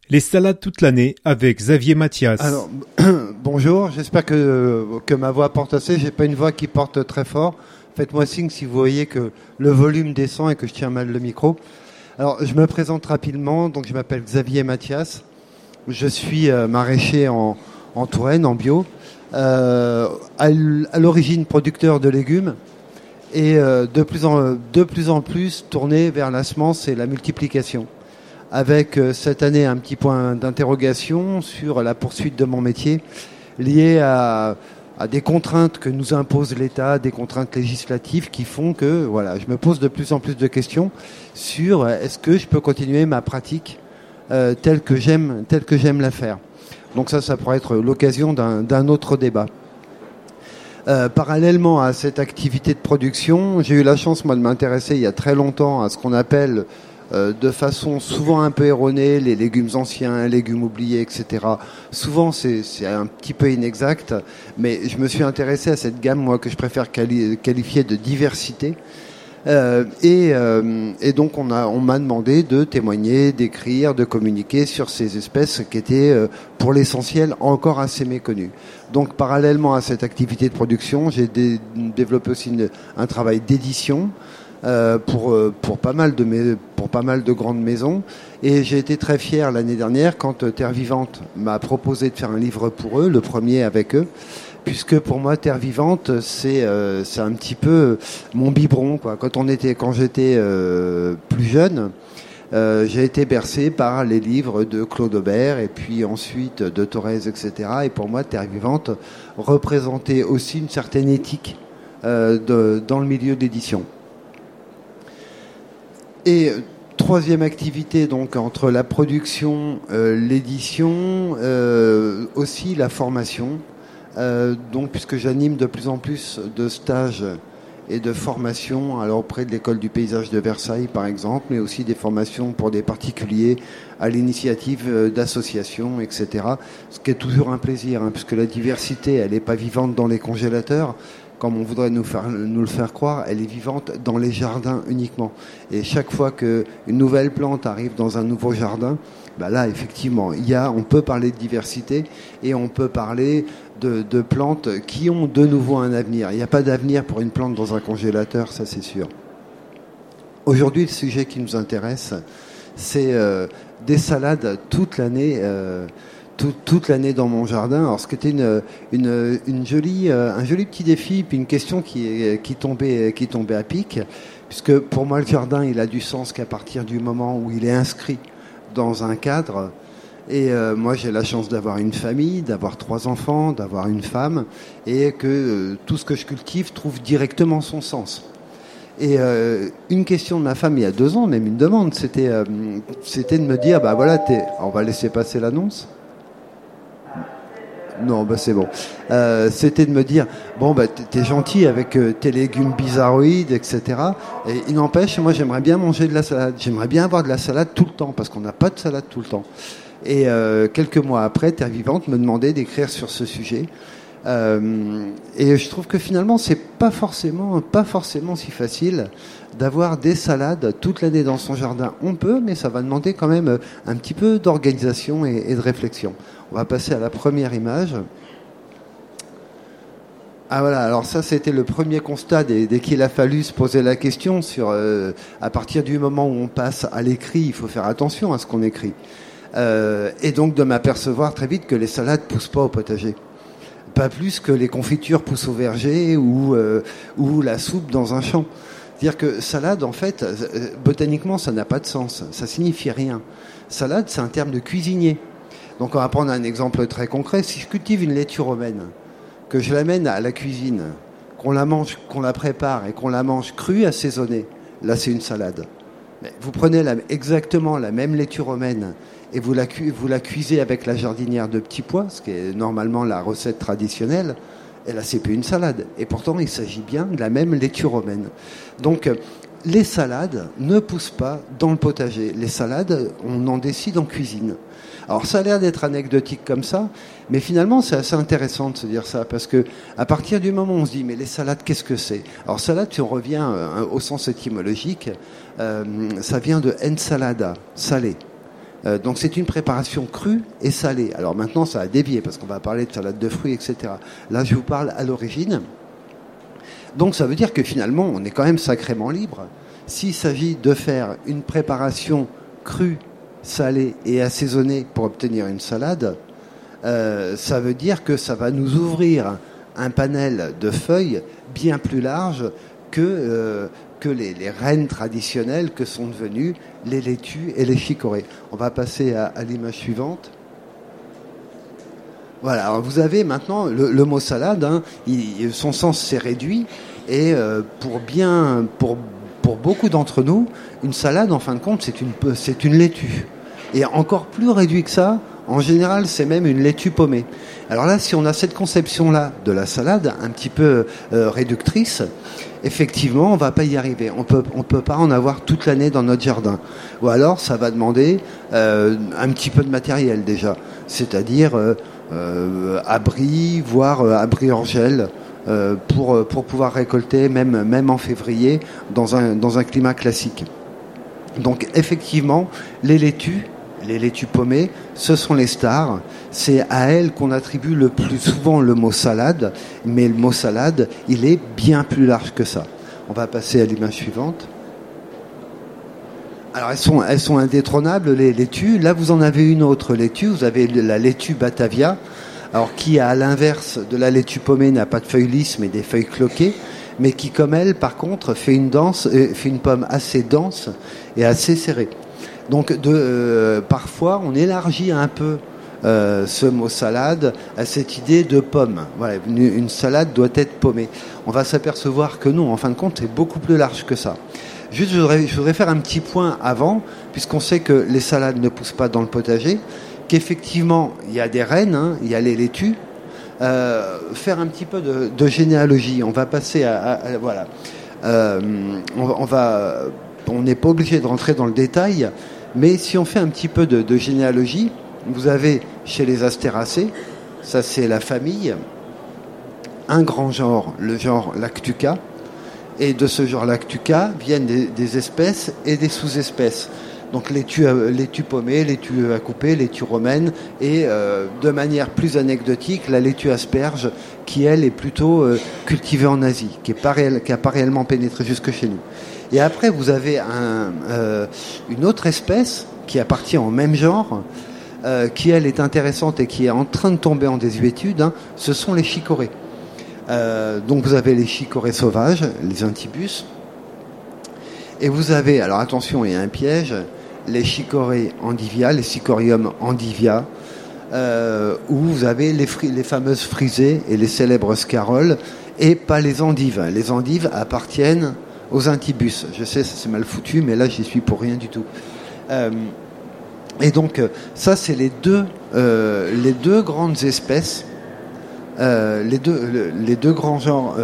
Les salades toute l'année avec Xavier Mathias. Alors, bonjour, j'espère que ma voix porte assez. J'ai pas une voix qui porte très fort. Faites-moi signe si vous voyez que le volume descend et que je tiens mal le micro. Alors, je me présente rapidement. Donc, je m'appelle Xavier Mathias. Je suis maraîcher en Touraine, en bio. À l'origine producteur de légumes et de plus en plus tourné vers la semence et la multiplication. Avec cette année un petit point d'interrogation sur la poursuite de mon métier lié à des contraintes que nous impose l'État, des contraintes législatives qui font que voilà, je me pose de plus en plus de questions sur est-ce que je peux continuer ma pratique telle que j'aime la faire. Donc ça pourrait être l'occasion d'un autre débat. Parallèlement à cette activité de production, j'ai eu la chance moi de m'intéresser il y a très longtemps à ce qu'on appelle de façon souvent un peu erronée les légumes anciens, légumes oubliés, etc. Souvent c'est un petit peu inexact, mais je me suis intéressé à cette gamme moi que je préfère qualifier de diversité. Et donc on m'a demandé de témoigner, d'écrire, de communiquer sur ces espèces qui étaient pour l'essentiel encore assez méconnues. Donc parallèlement à cette activité de production, j'ai développé aussi un travail d'édition pour pas mal de grandes maisons, et j'ai été très fier l'année dernière quand Terre Vivante m'a proposé de faire un livre pour eux, le premier avec eux. Puisque pour moi, Terre Vivante, c'est un petit peu mon biberon, quoi. Quand j'étais plus jeune, j'ai été bercé par les livres de Claude Aubert et puis ensuite de Thorez, etc. Et pour moi, Terre Vivante représentait aussi une certaine éthique dans le milieu de l'édition. Et troisième activité, donc entre la production, l'édition, aussi la formation. Donc, puisque j'anime de plus en plus de stages et de formations, alors auprès de l'école du paysage de Versailles par exemple, mais aussi des formations pour des particuliers à l'initiative d'associations, etc. Ce qui est toujours un plaisir, hein, puisque la diversité, elle n'est pas vivante dans les congélateurs, comme on voudrait nous le faire croire, elle est vivante dans les jardins uniquement. Et chaque fois qu'une nouvelle plante arrive dans un nouveau jardin, bah là, effectivement, on peut parler de diversité et on peut parler de plantes qui ont de nouveau un avenir. Il n'y a pas d'avenir pour une plante dans un congélateur, ça c'est sûr. Aujourd'hui, le sujet qui nous intéresse, c'est des salades toute l'année, toute l'année dans mon jardin. Alors, ce qui était un joli petit défi, puis une question qui tombait à pic, puisque pour moi, le jardin, il a du sens qu'à partir du moment où il est inscrit dans un cadre. Et moi, j'ai la chance d'avoir une famille, d'avoir 3 enfants, d'avoir une femme, et que tout ce que je cultive trouve directement son sens. Et une question de ma femme il y a 2 ans, même une demande, c'était de me dire, bah voilà, on va laisser passer l'annonce. Non, bah c'est bon. C'était de me dire, bon, bah t'es gentil avec tes légumes bizarroïdes, etc. Et il n'empêche, moi j'aimerais bien manger de la salade. J'aimerais bien avoir de la salade tout le temps, parce qu'on n'a pas de salade tout le temps. Et quelques mois après, Terre Vivante me demandait d'écrire sur ce sujet. Et je trouve que finalement, c'est pas forcément si facile d'avoir des salades toute l'année dans son jardin. On peut, mais ça va demander quand même un petit peu d'organisation et de réflexion. On va passer à la première image. Ah voilà, alors ça c'était le premier constat dès qu'il a fallu se poser la question sur à partir du moment où on passe à l'écrit, il faut faire attention à ce qu'on écrit. Et donc de m'apercevoir très vite que les salades poussent pas au potager. Pas plus que les confitures poussent au verger ou la soupe dans un champ. C'est-à-dire que salade, en fait, botaniquement, ça n'a pas de sens. Ça signifie rien. Salade, c'est un terme de cuisinier. Donc on va prendre un exemple très concret. Si je cultive une laitue romaine, que je l'amène à la cuisine, qu'on la mange, qu'on la prépare et qu'on la mange crue, assaisonnée, là c'est une salade. Mais vous prenez exactement la même laitue romaine et vous la cuisez avec la jardinière de petits pois, ce qui est normalement la recette traditionnelle, et là c'est plus une salade. Et pourtant il s'agit bien de la même laitue romaine. Donc les salades ne poussent pas dans le potager. Les salades, on en décide en cuisine. Alors ça a l'air d'être anecdotique comme ça, mais finalement c'est assez intéressant de se dire ça, parce que à partir du moment où on se dit mais les salades, qu'est-ce que c'est? Alors salade, si on revient au sens étymologique, ça vient de ensalada, salé. Donc c'est une préparation crue et salée. Alors maintenant ça a dévié parce qu'on va parler de salade de fruits, etc. Là je vous parle à l'origine. Donc ça veut dire que finalement on est quand même sacrément libre. S'il s'agit de faire une préparation crue, salée et assaisonnée pour obtenir une salade, ça veut dire que ça va nous ouvrir un panel de feuilles bien plus large que les rennes traditionnelles que sont devenues les laitues et les chicorées. On va passer à l'image suivante. Voilà, alors vous avez maintenant le mot salade, hein, son sens s'est réduit et pour beaucoup d'entre nous, une salade en fin de compte c'est une laitue. Et encore plus réduit que ça, en général c'est même une laitue pommée. Alors là, si on a cette conception-là de la salade, un petit peu réductrice, effectivement, on va pas y arriver. On peut pas en avoir toute l'année dans notre jardin. Ou alors, ça va demander un petit peu de matériel déjà, c'est-à-dire abri, voire abri hors gel, pour pouvoir récolter même en février dans un climat classique. Donc effectivement, les laitues pommées, ce sont les stars. C'est à elles qu'on attribue le plus souvent le mot salade, mais le mot salade, il est bien plus large que ça. On va passer à l'image suivante. Alors elles sont indétrônables, les laitues. Là, vous en avez une autre laitue. Vous avez la laitue Batavia, alors qui, à l'inverse de la laitue pommée, n'a pas de feuilles lisses, mais des feuilles cloquées, mais qui, comme elle, par contre, fait une pomme assez dense et assez serrée. Donc parfois on élargit un peu ce mot salade à cette idée de pomme. Voilà, une salade doit être pommée. On va s'apercevoir que non, en fin de compte, c'est beaucoup plus large que ça. Juste, je voudrais faire un petit point avant, puisqu'on sait que les salades ne poussent pas dans le potager, qu'effectivement il y a des rennes, hein, il y a les laitues. Faire un petit peu de généalogie. On va passer voilà. On n'est pas obligé de rentrer dans le détail. Mais si on fait un petit peu de généalogie, vous avez chez les Astéracées, ça c'est la famille, un grand genre, le genre Lactuca, et de ce genre Lactuca viennent des espèces et des sous-espèces. Donc laitue pommée, laitue à couper, laitue romaine, et de manière plus anecdotique, la laitue asperge, qui elle est plutôt cultivée en Asie, qui a pas réellement pénétré jusque chez nous. Et après, vous avez une autre espèce qui appartient au même genre, qui elle est intéressante et qui est en train de tomber en désuétude, hein, ce sont les chicorées. Donc vous avez les chicorées sauvages, les intibus, et vous avez, alors attention, il y a un piège, les chicorées endivia, les Sicorium endivia, où vous avez les fameuses frisées et les célèbres scaroles, et pas les endives. Les endives appartiennent aux intibus. Je sais, ça c'est mal foutu, mais là j'y suis pour rien du tout. Et donc ça c'est les deux grandes espèces, les deux grands genres,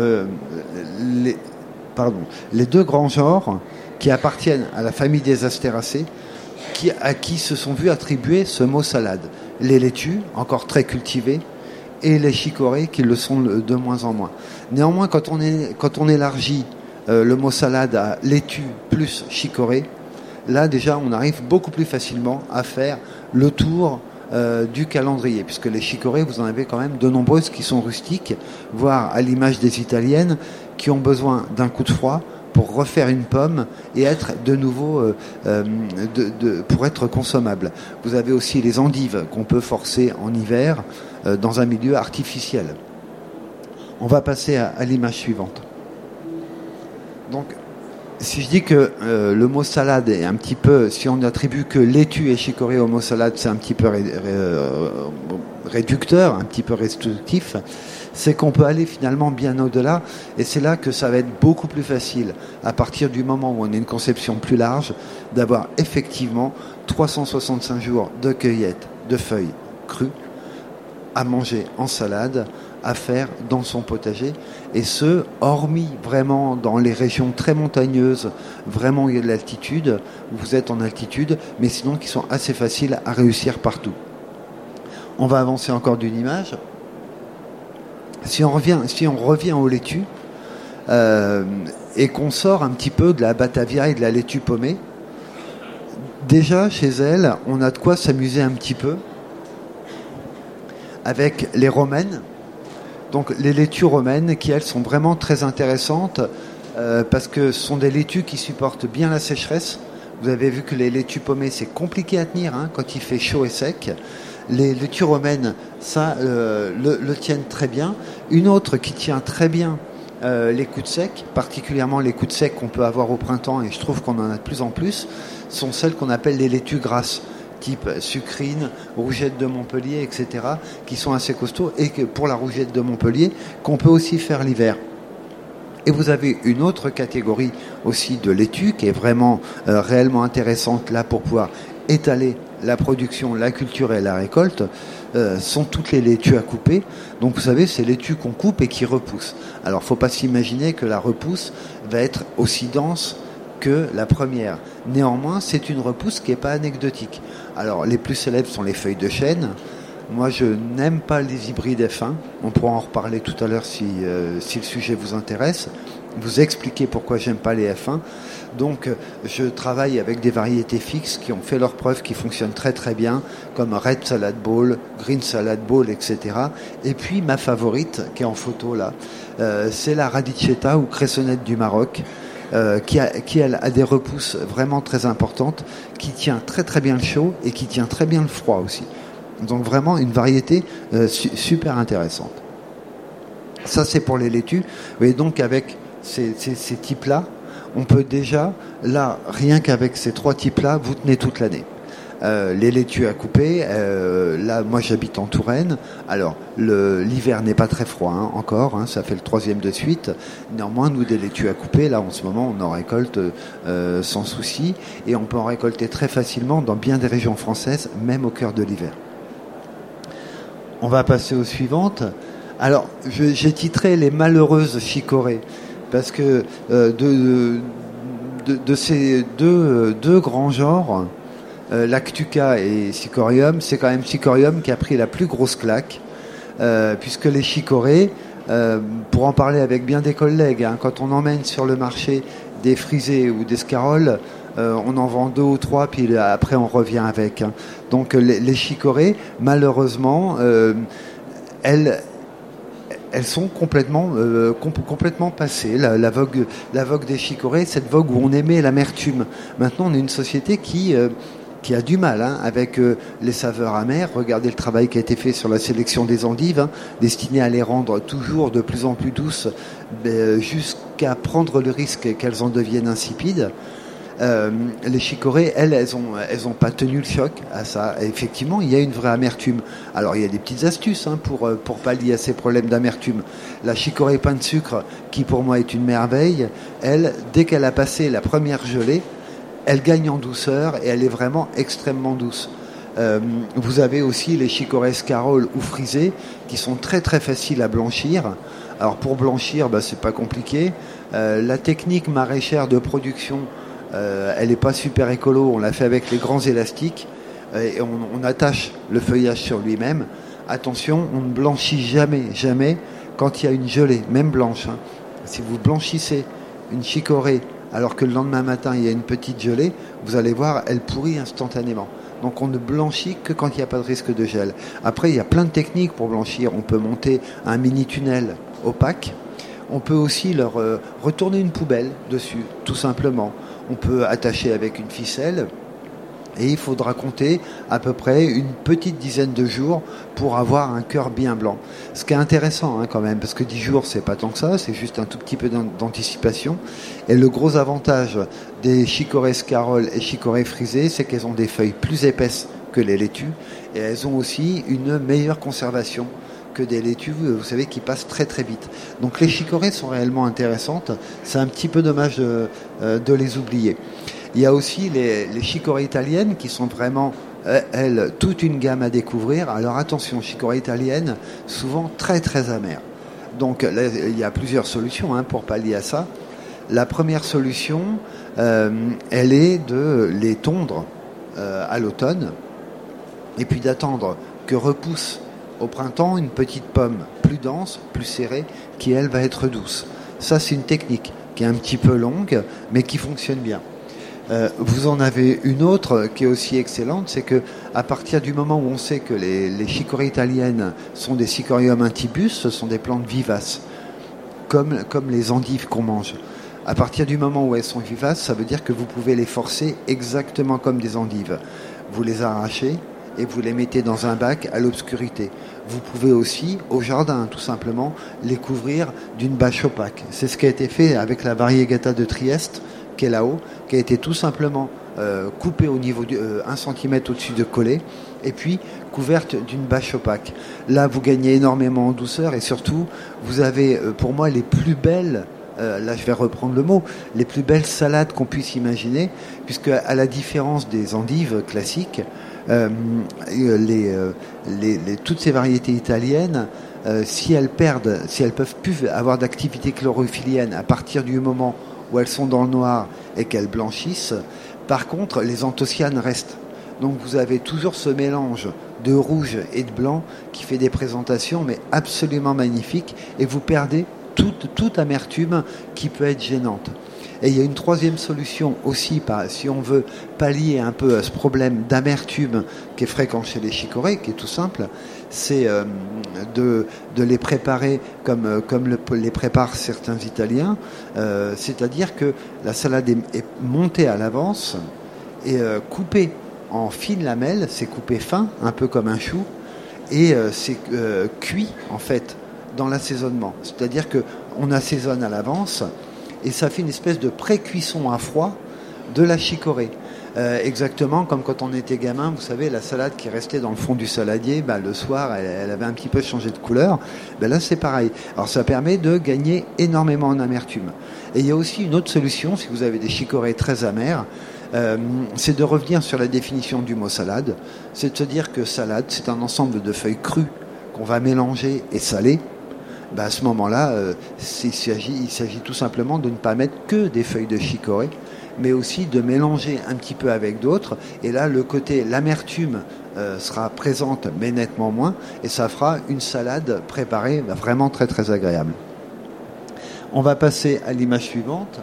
les deux grands genres qui appartiennent à la famille des Astéracées, à qui se sont vus attribuer ce mot salade. Les laitues, encore très cultivées, et les chicorées qui le sont de moins en moins. Néanmoins, quand on élargit le mot salade à laitue plus chicorée, là déjà on arrive beaucoup plus facilement à faire le tour du calendrier, puisque les chicorées, vous en avez quand même de nombreuses qui sont rustiques, voire à l'image des italiennes, qui ont besoin d'un coup de froid pour refaire une pomme et être de nouveau pour être consommable. Vous avez aussi les endives qu'on peut forcer en hiver dans un milieu artificiel. On va passer à l'image suivante. Donc, si je dis que le mot salade est un petit peu, si on n'attribue que laitue et chicorée au mot salade, c'est un petit peu réducteur, un petit peu restrictif, c'est qu'on peut aller finalement bien au-delà, et c'est là que ça va être beaucoup plus facile, à partir du moment où on a une conception plus large, d'avoir effectivement 365 jours de cueillette de feuilles crues à manger en salade, à faire dans son potager, et ce, hormis vraiment dans les régions très montagneuses, vraiment où il y a de l'altitude, où vous êtes en altitude, mais sinon qui sont assez faciles à réussir partout. On va avancer encore d'une image. Si on revient aux laitues, et qu'on sort un petit peu de la Batavia et de la laitue pommée, déjà, chez elle, on a de quoi s'amuser un petit peu avec les romaines. Donc les laitues romaines qui, elles, sont vraiment très intéressantes parce que ce sont des laitues qui supportent bien la sécheresse. Vous avez vu que les laitues paumées, c'est compliqué à tenir quand il fait chaud et sec. Les laitues romaines, ça le tiennent très bien. Une autre qui tient très bien les coups de sec, particulièrement les coups de sec qu'on peut avoir au printemps, et je trouve qu'on en a de plus en plus, sont celles qu'on appelle les laitues grasses, type sucrine, rougette de Montpellier, etc., qui sont assez costauds, et que pour la rougette de Montpellier, qu'on peut aussi faire l'hiver. Et vous avez une autre catégorie aussi de laitue qui est vraiment réellement intéressante là pour pouvoir étaler la production, la culture et la récolte, sont toutes les laitues à couper. Donc vous savez, c'est laitues qu'on coupe et qui repoussent. Alors faut pas s'imaginer que la repousse va être aussi dense que la première. Néanmoins, c'est une repousse qui n'est pas anecdotique. Alors les plus célèbres sont les feuilles de chêne. Moi, je n'aime pas les hybrides F1. On pourra en reparler tout à l'heure si le sujet vous intéresse. Vous expliquer pourquoi j'aime pas les F1. Donc, je travaille avec des variétés fixes qui ont fait leurs preuves, qui fonctionnent très très bien, comme Red Salad Bowl, Green Salad Bowl, etc. Et puis, ma favorite, qui est en photo là, c'est la Radicetta ou Cressonnette du Maroc, qui elle, a des repousses vraiment très importantes, qui tient très très bien le chaud et qui tient très bien le froid aussi. Donc vraiment une variété super intéressante. Ça c'est pour les laitues. Et donc avec ces types-là, on peut déjà, là, rien qu'avec ces 3 types-là, vous tenez toute l'année. Les laitues à couper, là moi j'habite en Touraine, alors l'hiver n'est pas très froid encore, ça fait le 3e de suite. Néanmoins nous des laitues à couper, là en ce moment on en récolte sans souci, et on peut en récolter très facilement dans bien des régions françaises, même au cœur de l'hiver. On va passer aux suivantes. Alors, j'ai titré les malheureuses chicorées parce que de ces deux grands genres, Lactuca et Cichorium, c'est quand même Cichorium qui a pris la plus grosse claque, puisque les chicorées, pour en parler avec bien des collègues, quand on emmène sur le marché des frisés ou des scaroles, on en vend 2 ou 3, puis après on revient avec. Donc les chicorées, malheureusement, elles sont complètement passées. La vogue des chicorées, cette vogue où on aimait l'amertume. Maintenant, on est une société qui a du mal avec les saveurs amères. Regardez le travail qui a été fait sur la sélection des endives, destiné à les rendre toujours de plus en plus douces, jusqu'à prendre le risque qu'elles en deviennent insipides. Les chicorées, elles ont pas tenu le choc à ça. Et effectivement, il y a une vraie amertume. Alors, il y a des petites astuces pour pallier à ces problèmes d'amertume. La chicorée pain de sucre, qui pour moi est une merveille, elle, dès qu'elle a passé la première gelée, elle gagne en douceur et elle est vraiment extrêmement douce. Vous avez aussi les chicorées scaroles ou frisées qui sont très très faciles à blanchir. Alors pour blanchir, c'est pas compliqué. La technique maraîchère de production, elle n'est pas super écolo, on l'a fait avec les grands élastiques et on attache le feuillage sur lui-même. Attention, on ne blanchit jamais quand il y a une gelée, même blanche. Si vous blanchissez une chicorée alors que le lendemain matin il y a une petite gelée, vous allez voir, elle pourrit instantanément. Donc on ne blanchit que quand il n'y a pas de risque de gel. Après, il y a plein de techniques pour blanchir. On peut monter un mini tunnel opaque. On peut aussi leur retourner une poubelle dessus, tout simplement. On peut attacher avec une ficelle et il faudra compter à peu près une petite dizaine de jours pour avoir un cœur bien blanc. Ce qui est intéressant quand même, parce que 10 jours c'est pas tant que ça, c'est juste un tout petit peu d'anticipation. Et le gros avantage des chicorées scaroles et chicorées frisées, c'est qu'elles ont des feuilles plus épaisses que les laitues et elles ont aussi une meilleure conservation que des laitues, vous savez, qui passent très très vite. Donc les chicorées sont réellement intéressantes. C'est un petit peu dommage de les oublier. Il y a aussi les chicorées italiennes qui sont vraiment, elles, toute une gamme à découvrir. Alors attention, chicorées italiennes, souvent très très amères. Donc là, il y a plusieurs solutions pour pallier à ça. La première solution, elle est de les tondre à l'automne et puis d'attendre que repousse au printemps une petite pomme plus dense, plus serrée, qui elle va être douce. Ça c'est une technique qui est un petit peu longue mais qui fonctionne bien. Vous en avez une autre qui est aussi excellente, c'est que à partir du moment où on sait que les chicorées italiennes sont des Cichorium intybus, ce sont des plantes vivaces, comme les endives qu'on mange. À partir du moment où elles sont vivaces, ça veut dire que vous pouvez les forcer exactement comme des endives. Vous les arrachez et vous les mettez dans un bac à l'obscurité. Vous pouvez aussi, au jardin, tout simplement, les couvrir d'une bâche opaque. C'est ce qui a été fait avec la variegata de Trieste, qui est là-haut, qui a été tout simplement coupée au niveau de 1 cm au-dessus de collet, et puis couverte d'une bâche opaque. Là, vous gagnez énormément en douceur, et surtout, vous avez, pour moi, les plus belles, là je vais reprendre le mot, les plus belles salades qu'on puisse imaginer, puisque à la différence des endives classiques, toutes ces variétés italiennes, si elles peuvent plus avoir d'activité chlorophyllienne à partir du moment où elles sont dans le noir et qu'elles blanchissent, par contre les anthocyanes restent. Donc vous avez toujours ce mélange de rouge et de blanc qui fait des présentations mais absolument magnifiques, et vous perdez toute amertume qui peut être gênante. Et il y a une troisième solution aussi, si on veut pallier un peu à ce problème d'amertume qui est fréquent chez les chicorées, qui est tout simple, c'est de les préparer comme les préparent certains Italiens, c'est-à-dire que la salade est montée à l'avance et coupée en fines lamelles, c'est coupé fin, un peu comme un chou, et c'est cuit en fait dans l'assaisonnement. C'est-à-dire qu'on assaisonne à l'avance et ça fait une espèce de pré-cuisson à froid de la chicorée. Exactement comme quand on était gamin, vous savez, la salade qui restait dans le fond du saladier, le soir, elle avait un petit peu changé de couleur. Là, c'est pareil. Alors, ça permet de gagner énormément en amertume. Et il y a aussi une autre solution, si vous avez des chicorées très amères, c'est de revenir sur la définition du mot salade. C'est de se dire que salade, c'est un ensemble de feuilles crues qu'on va mélanger et saler. À ce moment-là, il s'agit tout simplement de ne pas mettre que des feuilles de chicorée, mais aussi de mélanger un petit peu avec d'autres. Et là, l'amertume sera présente, mais nettement moins, et ça fera une salade préparée vraiment très très agréable. On va passer à l'image suivante.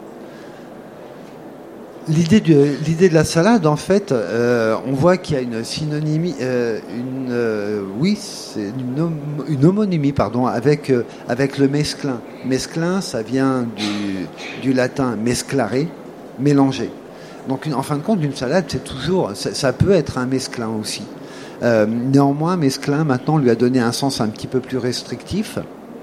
L'idée de la salade, en fait, on voit qu'il y a une synonymie, c'est une homonymie, pardon, avec le mesclin. Mesclin, ça vient du latin mesclare, mélanger. Donc, en fin de compte, une salade, c'est toujours, ça peut être un mesclin aussi. Néanmoins, mesclin maintenant lui a donné un sens un petit peu plus restrictif.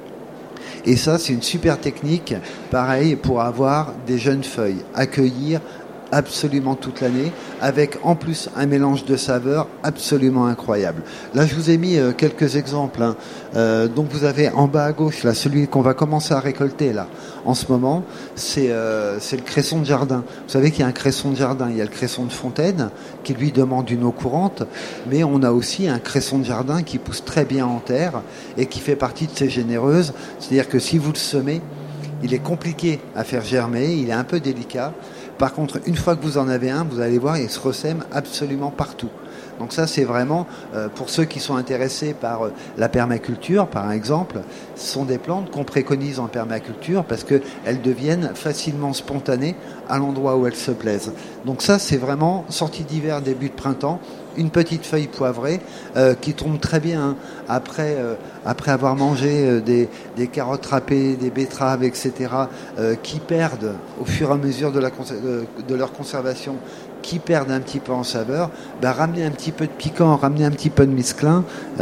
Et ça, c'est une super technique, pareil, pour avoir des jeunes feuilles, accueillir absolument toute l'année, avec en plus un mélange de saveurs absolument incroyable. Là, je vous ai mis quelques exemples. Donc, vous avez en bas à gauche, là, celui qu'on va commencer à récolter là, en ce moment, c'est le cresson de jardin. Vous savez qu'il y a un cresson de jardin, il y a le cresson de fontaine qui lui demande une eau courante, mais on a aussi un cresson de jardin qui pousse très bien en terre et qui fait partie de ces généreuses. C'est-à-dire que si vous le semez, il est compliqué à faire germer, il est un peu délicat. Par contre, une fois que vous en avez un, vous allez voir, il se ressème absolument partout. Donc ça, c'est vraiment, pour ceux qui sont intéressés par la permaculture, par exemple, ce sont des plantes qu'on préconise en permaculture parce qu'elles deviennent facilement spontanées à l'endroit où elles se plaisent. Donc ça, c'est vraiment sortie d'hiver, début de printemps, une petite feuille poivrée qui tombe très bien après avoir mangé des carottes râpées, des betteraves, etc., qui perdent au fur et à mesure de leur conservation, qui perdent un petit peu en saveur. Ramener un petit peu de piquant, ramener un petit peu de mesclin,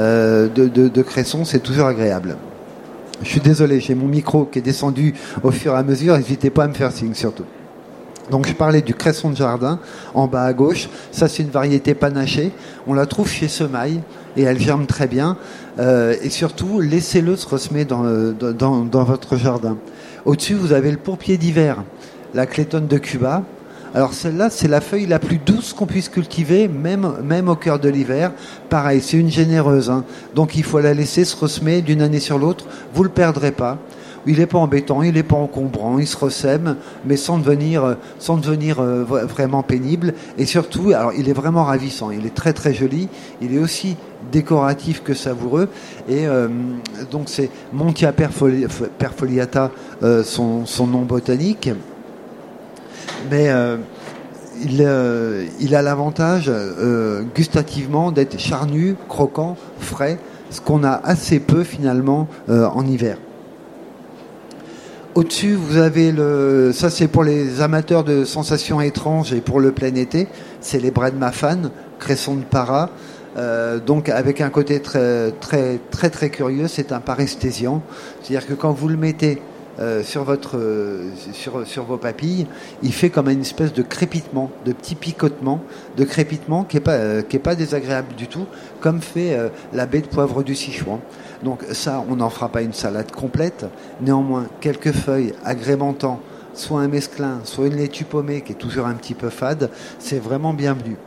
de cresson, c'est toujours agréable. Je suis désolé, j'ai mon micro qui est descendu au fur et à mesure, n'hésitez pas à me faire signe surtout. Donc je parlais du cresson de jardin en bas à gauche. Ça, c'est une variété panachée. On la trouve chez Semaille et elle germe très bien. Et surtout, laissez-le se ressemer dans votre jardin. Au-dessus, vous avez le pourpier d'hiver, la clétone de Cuba. Alors celle-là, c'est la feuille la plus douce qu'on puisse cultiver, même au cœur de l'hiver. Pareil, c'est une généreuse. Donc il faut la laisser se ressemer d'une année sur l'autre. Vous le perdrez pas. Il n'est pas embêtant, il n'est pas encombrant, il se ressème, mais sans devenir vraiment pénible. Et surtout, alors il est vraiment ravissant, il est très très joli, il est aussi décoratif que savoureux. Et donc c'est Montia perfoliata, son nom botanique. Mais il a l'avantage gustativement d'être charnu, croquant, frais, ce qu'on a assez peu finalement en hiver. Au-dessus, vous avez ça c'est pour les amateurs de sensations étranges et pour le plein été, c'est les Bread Maffan, cresson de para. Donc avec un côté très très très très curieux, c'est un paresthésiant, c'est-à-dire que quand vous le mettez sur vos papilles, il fait comme une espèce de crépitement, de petit picotement, de crépitement qui est pas désagréable du tout, comme fait la baie de poivre du Sichuan. Donc ça, on n'en fera pas une salade complète. Néanmoins, quelques feuilles agrémentant soit un mesclin, soit une laitue paumée qui est toujours un petit peu fade, c'est vraiment bienvenu.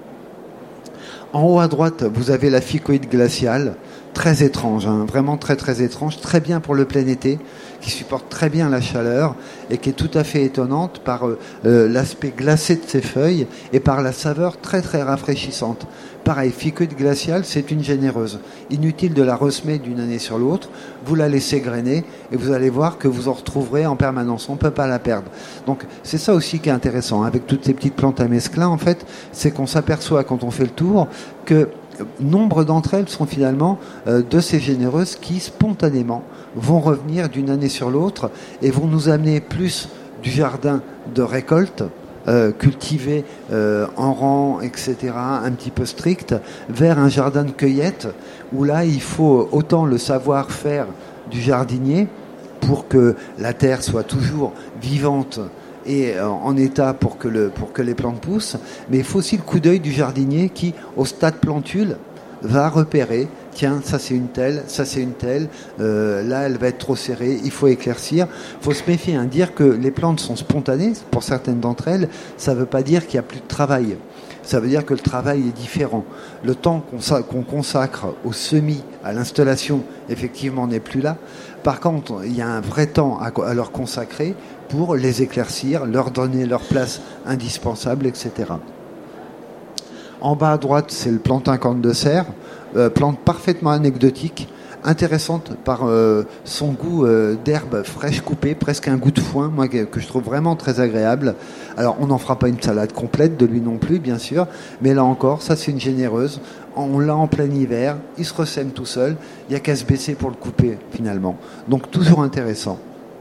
En haut à droite, vous avez la ficoïde glaciale, très étrange, hein, vraiment très très étrange, très bien pour le plein été, qui supporte très bien la chaleur et qui est tout à fait étonnante par l'aspect glacé de ses feuilles et par la saveur très très rafraîchissante. Pareil, ficoïde glaciale, c'est une généreuse. Inutile de la ressemer d'une année sur l'autre, vous la laissez grainer et vous allez voir que vous en retrouverez en permanence, on ne peut pas la perdre. Donc c'est ça aussi qui est intéressant, avec toutes ces petites plantes à mesclin, en fait, c'est qu'on s'aperçoit quand on fait le tour que nombre d'entre elles sont finalement de ces généreuses qui spontanément vont revenir d'une année sur l'autre et vont nous amener plus du jardin de récolte, cultivé en rang, etc., un petit peu strict, vers un jardin de cueillette où là il faut autant le savoir-faire du jardinier pour que la terre soit toujours vivante et en état pour que les plantes poussent, mais il faut aussi le coup d'œil du jardinier qui, au stade plantule, va repérer, tiens, ça c'est une telle, ça c'est une telle, là elle va être trop serrée, il faut éclaircir. Il faut se méfier, hein. Dire que les plantes sont spontanées, pour certaines d'entre elles, ça ne veut pas dire qu'il n'y a plus de travail. Ça veut dire que le travail est différent. Le temps qu'on consacre au semis, à l'installation, effectivement, n'est plus là. Par contre, il y a un vrai temps à leur consacrer pour les éclaircir, leur donner leur place indispensable, etc. En bas à droite, c'est le plantain corne de serre, plante parfaitement anecdotique, intéressante par son goût d'herbe fraîche coupée, presque un goût de foin, moi que je trouve vraiment très agréable. Alors on n'en fera pas une salade complète de lui non plus, bien sûr, mais là encore, ça c'est une généreuse. On l'a en plein hiver, il se ressème tout seul, il n'y a qu'à se baisser pour le couper finalement. Donc toujours intéressant.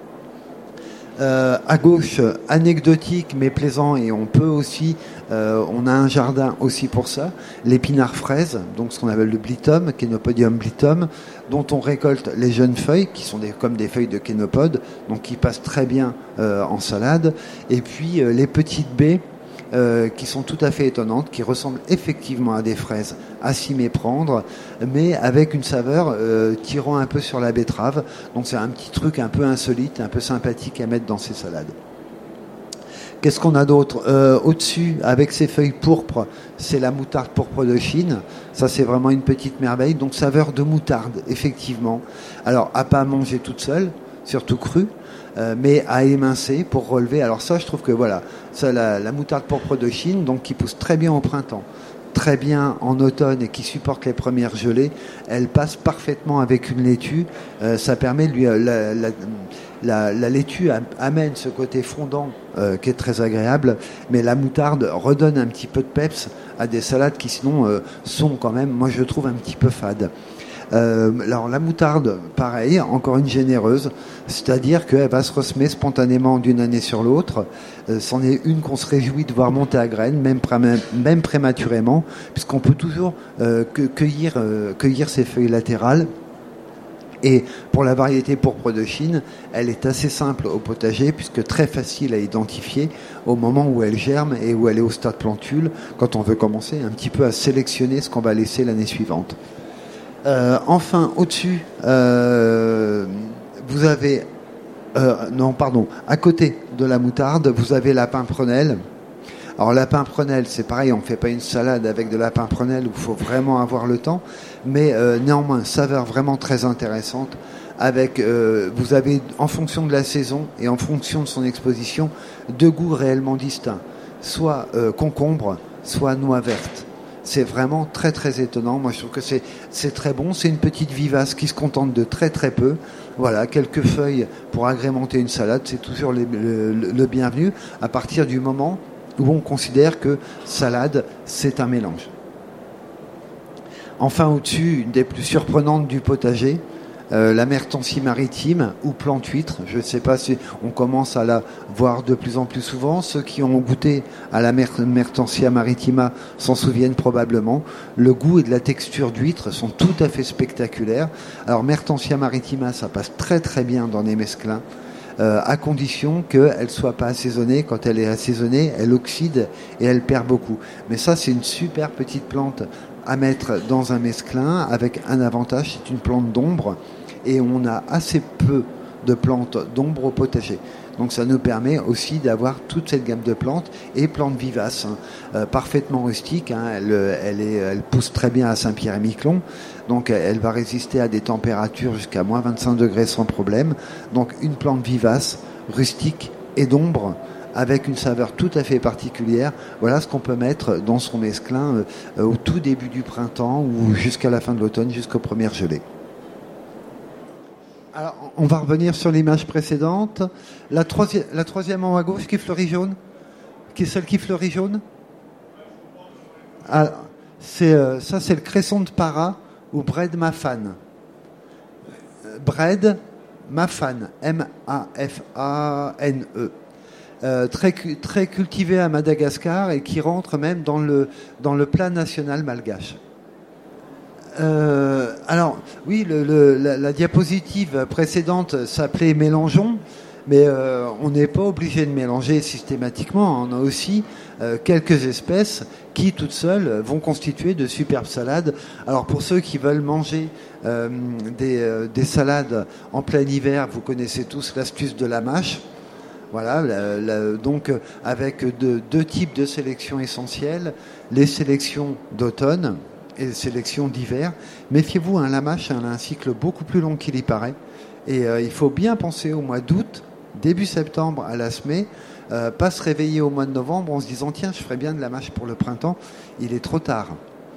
À gauche, anecdotique mais plaisant, et on peut aussi, on a un jardin aussi pour ça, l'épinard fraise, donc ce qu'on appelle le blitum, Chenopodium blitum, dont on récolte les jeunes feuilles, qui sont comme des feuilles de chénopode, donc qui passent très bien en salade, et puis les petites baies, qui sont tout à fait étonnantes, qui ressemblent effectivement à des fraises, à s'y méprendre, mais avec une saveur tirant un peu sur la betterave. Donc c'est un petit truc un peu insolite, un peu sympathique à mettre dans ces salades. Qu'est-ce qu'on a d'autre au-dessus, avec ces feuilles pourpres, c'est la moutarde pourpre de Chine. Ça, c'est vraiment une petite merveille. Donc saveur de moutarde, effectivement. Alors, à pas manger toute seule, surtout crue, mais à émincer pour relever. Alors ça, je trouve que voilà, ça, la moutarde pourpre de Chine, donc qui pousse très bien au printemps, très bien en automne et qui supporte les premières gelées, elle passe parfaitement avec une laitue. Ça permet de lui, la laitue amène ce côté fondant qui est très agréable, mais la moutarde redonne un petit peu de peps à des salades qui sinon sont quand même, moi je trouve, un petit peu fades. Alors la moutarde, pareil, encore une généreuse, c'est-à-dire qu'elle va se ressemer spontanément d'une année sur l'autre. C'en est une qu'on se réjouit de voir monter à graines, même prématurément, puisqu'on peut toujours cueillir ses feuilles latérales. Et pour la variété pourpre de Chine, elle est assez simple au potager, puisque très facile à identifier au moment où elle germe et où elle est au stade plantule, quand on veut commencer un petit peu à sélectionner ce qu'on va laisser l'année suivante. Enfin, au-dessus, vous avez... à côté de la moutarde, vous avez la pimprenelle. Alors la pimprenelle, c'est pareil, on ne fait pas une salade avec de la pimprenelle où il faut vraiment avoir le temps, mais néanmoins, saveur vraiment très intéressante. Avec, vous avez, en fonction de la saison et en fonction de son exposition, deux goûts réellement distincts. Soit concombre, soit noix verte. C'est vraiment très très étonnant. Moi je trouve que c'est très bon. C'est une petite vivace qui se contente de très très peu. Voilà, quelques feuilles pour agrémenter une salade, c'est toujours le bienvenu, à partir du moment où on considère que salade, c'est un mélange. Enfin, au-dessus, une des plus surprenantes du potager, la mertancie maritime ou plante huître. Je ne sais pas si on commence à la voir de plus en plus souvent. Ceux qui ont goûté à la mertantia maritima s'en souviennent probablement. Le goût et de la texture d'huître sont tout à fait spectaculaires. Alors mertantia maritima, ça passe très très bien dans les mesclins, à condition qu'elle ne soit pas assaisonnée. Quand elle est assaisonnée, elle oxyde et elle perd beaucoup. Mais ça, c'est une super petite plante à mettre dans un mesclin avec un avantage, c'est une plante d'ombre et on a assez peu de plantes d'ombre au potager. Donc ça nous permet aussi d'avoir toute cette gamme de plantes et plantes vivaces, parfaitement rustiques. Elle pousse très bien à Saint-Pierre-et-Miquelon, donc elle va résister à des températures jusqu'à moins 25 degrés sans problème. Donc une plante vivace, rustique et d'ombre, avec une saveur tout à fait particulière. Voilà ce qu'on peut mettre dans son mesclin au tout début du printemps ou jusqu'à la fin de l'automne, jusqu'aux premières gelées. Alors, on va revenir sur l'image précédente. La troisième en haut à gauche qui fleurit jaune. Qui est celle qui fleurit jaune? Ça, c'est le cresson de Para ou Bread Mafane. Bread Mafane, M-A-F-A-N-E. Très cultivé à Madagascar et qui rentre même dans le plat national malgache. Alors, oui, la diapositive précédente s'appelait mélangeons, mais on n'est pas obligé de mélanger systématiquement. On a aussi quelques espèces qui, toutes seules, vont constituer de superbes salades. Alors, pour ceux qui veulent manger des salades en plein hiver, vous connaissez tous l'astuce de la mâche. Voilà, donc avec deux types de sélections essentielles, les sélections d'automne et les sélections d'hiver. Méfiez-vous, la mâche elle a un cycle beaucoup plus long qu'il y paraît. Et il faut bien penser au mois d'août, début septembre à la semée, pas se réveiller au mois de novembre en se disant tiens, je ferais bien de la mâche pour le printemps, il est trop tard.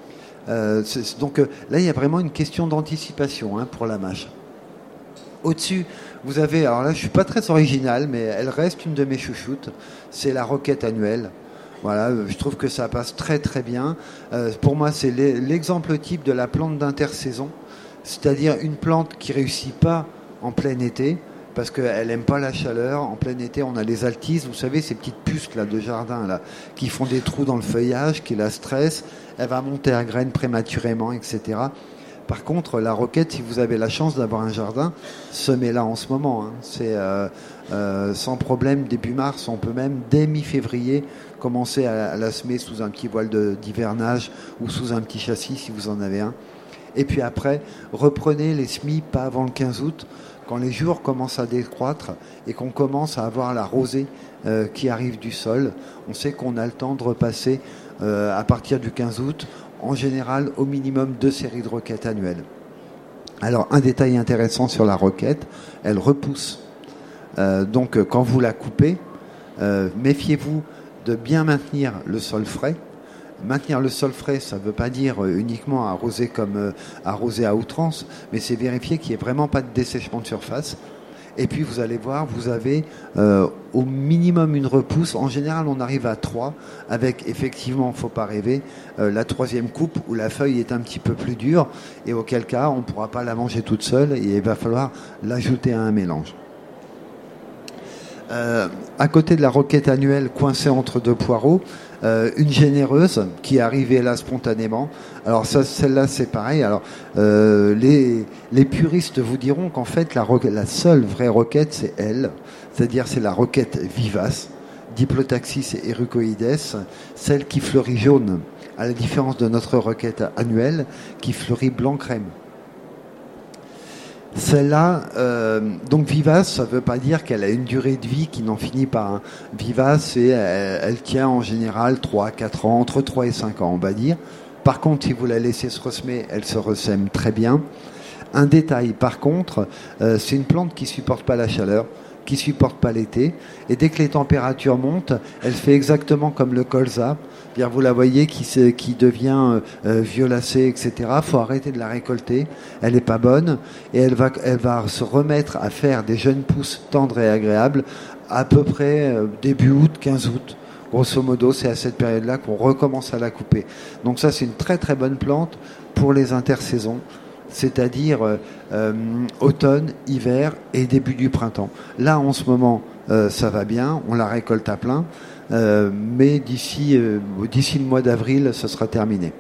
Donc là, il y a vraiment une question d'anticipation pour la mâche. Au-dessus, vous avez, alors là je ne suis pas très original, mais elle reste une de mes chouchoutes, c'est la roquette annuelle. Voilà, je trouve que ça passe très très bien. Pour moi, c'est l'exemple type de la plante d'intersaison, c'est-à-dire une plante qui ne réussit pas en plein été, parce qu'elle n'aime pas la chaleur. En plein été, on a les altises, vous savez, ces petites puces là, de jardin là, qui font des trous dans le feuillage, qui la stressent, elle va monter à graines prématurément, etc. Par contre, la roquette, si vous avez la chance d'avoir un jardin, semez-la en ce moment. C'est sans problème début mars. On peut même dès mi-février commencer à la semer sous un petit voile d'hivernage ou sous un petit châssis si vous en avez un. Et puis après, reprenez les semis pas avant le 15 août, quand les jours commencent à décroître et qu'on commence à avoir la rosée qui arrive du sol. On sait qu'on a le temps de repasser à partir du 15 août. En général, au minimum 2 séries de roquettes annuelles. Alors, un détail intéressant sur la roquette, elle repousse. Donc, quand vous la coupez, méfiez-vous de bien maintenir le sol frais. Maintenir le sol frais, ça ne veut pas dire uniquement arroser comme arroser à outrance, mais c'est vérifier qu'il n'y ait vraiment pas de dessèchement de surface. Et puis vous allez voir, vous avez au minimum une repousse. En général, on arrive à 3, avec effectivement, il ne faut pas rêver, la 3e coupe où la feuille est un petit peu plus dure, et auquel cas, on ne pourra pas la manger toute seule, et il va falloir l'ajouter à un mélange. À côté de la roquette annuelle coincée entre 2 poireaux, une généreuse qui est arrivée là spontanément. Alors celle-là c'est pareil. Alors les puristes vous diront qu'en fait la seule vraie roquette c'est elle, c'est-à-dire c'est la roquette vivace, Diplotaxis erucoides, celle qui fleurit jaune, à la différence de notre roquette annuelle qui fleurit blanc crème. Celle-là, donc vivace, ça ne veut pas dire qu'elle a une durée de vie qui n'en finit pas. Vivace, elle tient en général 3-4 ans, entre 3 et 5 ans, on va dire. Par contre, si vous la laissez se ressemer, elle se ressème très bien. Un détail, par contre, c'est une plante qui ne supporte pas la chaleur, qui ne supporte pas l'été. Et dès que les températures montent, elle fait exactement comme le colza. Vous la voyez qui devient violacée, etc. Il faut arrêter de la récolter. Elle n'est pas bonne. Et elle va se remettre à faire des jeunes pousses tendres et agréables à peu près début août, 15 août. grosso modo, c'est à cette période-là qu'on recommence à la couper. Donc ça, c'est une très très bonne plante pour les intersaisons, c'est-à-dire automne, hiver et début du printemps. Là, en ce moment, ça va bien, on la récolte à plein, mais d'ici le mois d'avril, ce sera terminé.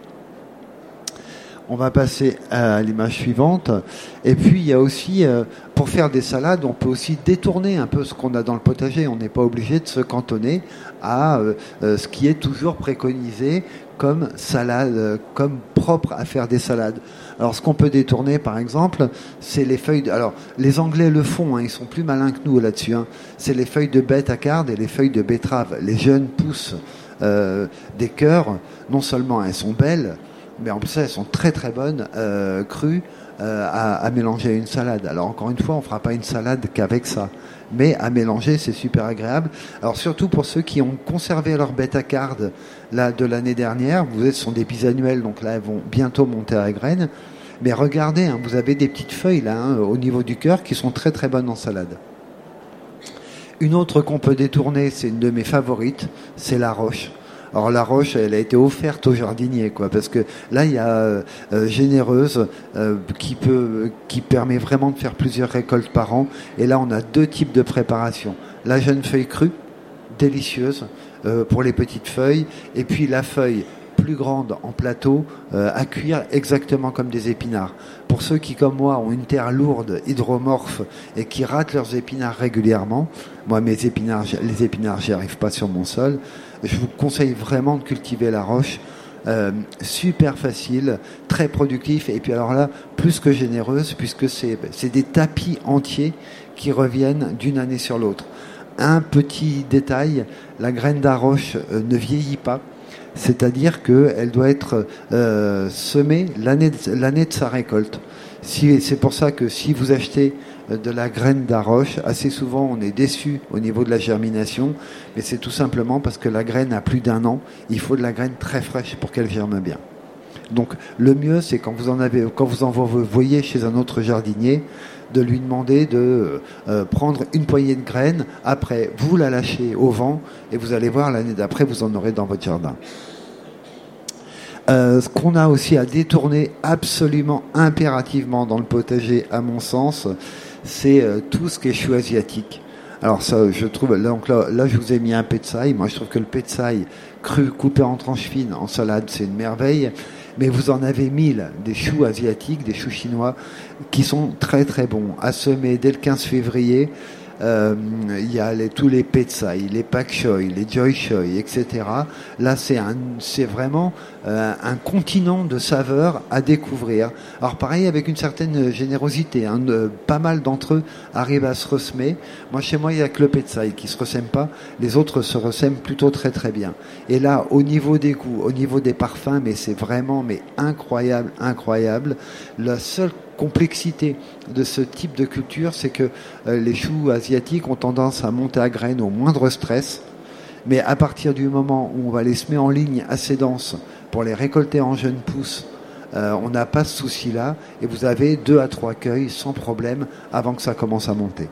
On va passer à l'image suivante. Et puis, il y a aussi, pour faire des salades, on peut aussi détourner un peu ce qu'on a dans le potager. On n'est pas obligé de se cantonner à ce qui est toujours préconisé comme salade, comme propre à faire des salades. Alors, ce qu'on peut détourner, par exemple, c'est les feuilles... Alors, les Anglais le font, hein, ils sont plus malins que nous là-dessus. Hein. C'est les feuilles de bêta-carde et les feuilles de betterave. Les jeunes pousses des cœurs, non seulement elles sont belles, mais en plus elles sont très très bonnes crues à mélanger à une salade. Alors encore une fois, on fera pas une salade qu'avec ça, mais à mélanger c'est super agréable. Alors surtout pour ceux qui ont conservé leur bêta-carde là de l'année dernière, ce sont des bisannuelles, donc là elles vont bientôt monter à la graine. Mais regardez, hein, vous avez des petites feuilles là au niveau du cœur qui sont très très bonnes en salade. Une autre qu'on peut détourner, c'est une de mes favorites, c'est la roche. Alors la roche, elle a été offerte aux jardiniers, quoi, parce que là il y a généreuse qui permet vraiment de faire plusieurs récoltes par an. Et là on a deux types de préparation. La jeune feuille crue, délicieuse pour les petites feuilles, et puis la feuille plus grande en plateau à cuire exactement comme des épinards. Pour ceux qui, comme moi, ont une terre lourde, hydromorphe et qui ratent leurs épinards régulièrement, moi les épinards, j'y arrive pas sur mon sol. Je vous conseille vraiment de cultiver la roche. Super facile, très productif, et puis alors là, plus que généreuse, puisque c'est des tapis entiers qui reviennent d'une année sur l'autre. Un petit détail, la graine d'arroche ne vieillit pas. C'est-à-dire qu'elle doit être semée l'année de sa récolte. C'est pour ça que si vous achetez de la graine d'arroche, assez souvent on est déçu au niveau de la germination, mais c'est tout simplement parce que la graine a plus d'un an. Il faut de la graine très fraîche pour qu'elle germe bien. Donc le mieux, c'est quand vous en voyez chez un autre jardinier, de lui demander de prendre une poignée de graines. Après, vous la lâchez au vent et vous allez voir, l'année d'après, vous en aurez dans votre jardin. Ce qu'on a aussi à détourner absolument impérativement dans le potager, à mon sens, c'est tout ce qui est chou asiatique. Alors ça, je trouve, là, je vous ai mis un petsai. Moi, je trouve que le petsai cru, coupé en tranches fines, en salade, c'est une merveille. Mais vous en avez 1000, des choux asiatiques, des choux chinois, qui sont très très bons. À semer dès le 15 février, il y a tous les petsai, les pak choi, les joy choi, etc. Là, c'est vraiment un continent de saveurs à découvrir. Alors pareil, avec une certaine générosité, hein, pas mal d'entre eux arrivent à se ressemer. Moi, chez moi, il y a que le petsai qui se ressème pas. Les autres se ressèment plutôt très très bien. Et là, au niveau des goûts, au niveau des parfums, mais c'est vraiment incroyable, incroyable. La seule complexité de ce type de culture, c'est que les choux asiatiques ont tendance à monter à graines au moindre stress, mais à partir du moment où on va les semer en ligne assez dense pour les récolter en jeunes pousses, on n'a pas ce souci-là, et vous avez 2 à 3 cueils sans problème avant que ça commence à monter.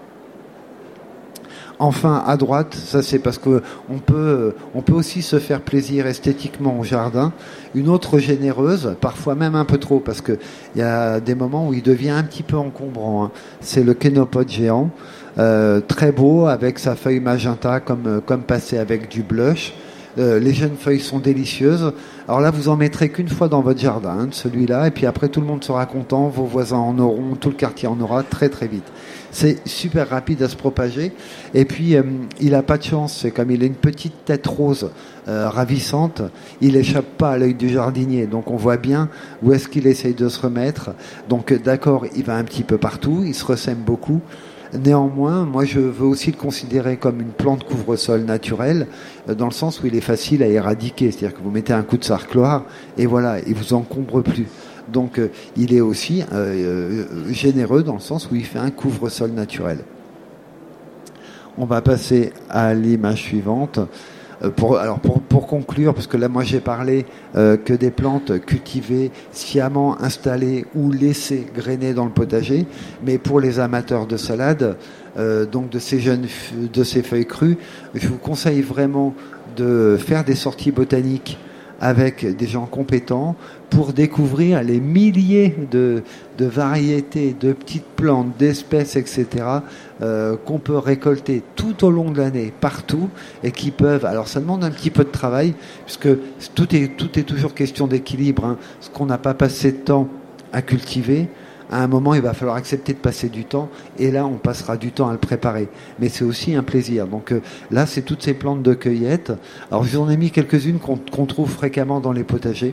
Enfin, à droite, ça c'est parce que on peut aussi se faire plaisir esthétiquement au jardin. Une autre généreuse, parfois même un peu trop, parce que il y a des moments où il devient un petit peu encombrant, hein. C'est le kénopode géant, très beau avec sa feuille magenta comme passé avec du blush. Les jeunes feuilles sont délicieuses. Alors là, vous en mettrez qu'une fois dans votre jardin, hein, celui-là, et puis après tout le monde sera content, vos voisins en auront, tout le quartier en aura très très vite. C'est super rapide à se propager, et puis il a pas de chance, c'est comme il a une petite tête rose ravissante, il échappe pas à l'œil du jardinier, donc on voit bien où est-ce qu'il essaye de se remettre. Donc d'accord, il va un petit peu partout, il se ressème beaucoup. Néanmoins, moi je veux aussi le considérer comme une plante couvre-sol naturelle, dans le sens où il est facile à éradiquer, c'est-à-dire que vous mettez un coup de sarcloire et voilà, il vous encombre plus. Donc il est aussi généreux dans le sens où il fait un couvre-sol naturel. On va passer à l'image suivante. Pour conclure, parce que là moi j'ai parlé que des plantes cultivées, sciemment installées ou laissées grainer dans le potager, mais pour les amateurs de salade, donc de ces feuilles crues, je vous conseille vraiment de faire des sorties botaniques avec des gens compétents pour découvrir les milliers de variétés, de petites plantes, d'espèces, etc., qu'on peut récolter tout au long de l'année, partout, et qui peuvent... Alors ça demande un petit peu de travail, puisque tout est toujours question d'équilibre. Hein. Ce qu'on n'a pas passé de temps à cultiver, à un moment, il va falloir accepter de passer du temps, et là, on passera du temps à le préparer. Mais c'est aussi un plaisir. Donc là, c'est toutes ces plantes de cueillette. Alors, je vous en ai mis quelques-unes qu'on trouve fréquemment dans les potagers.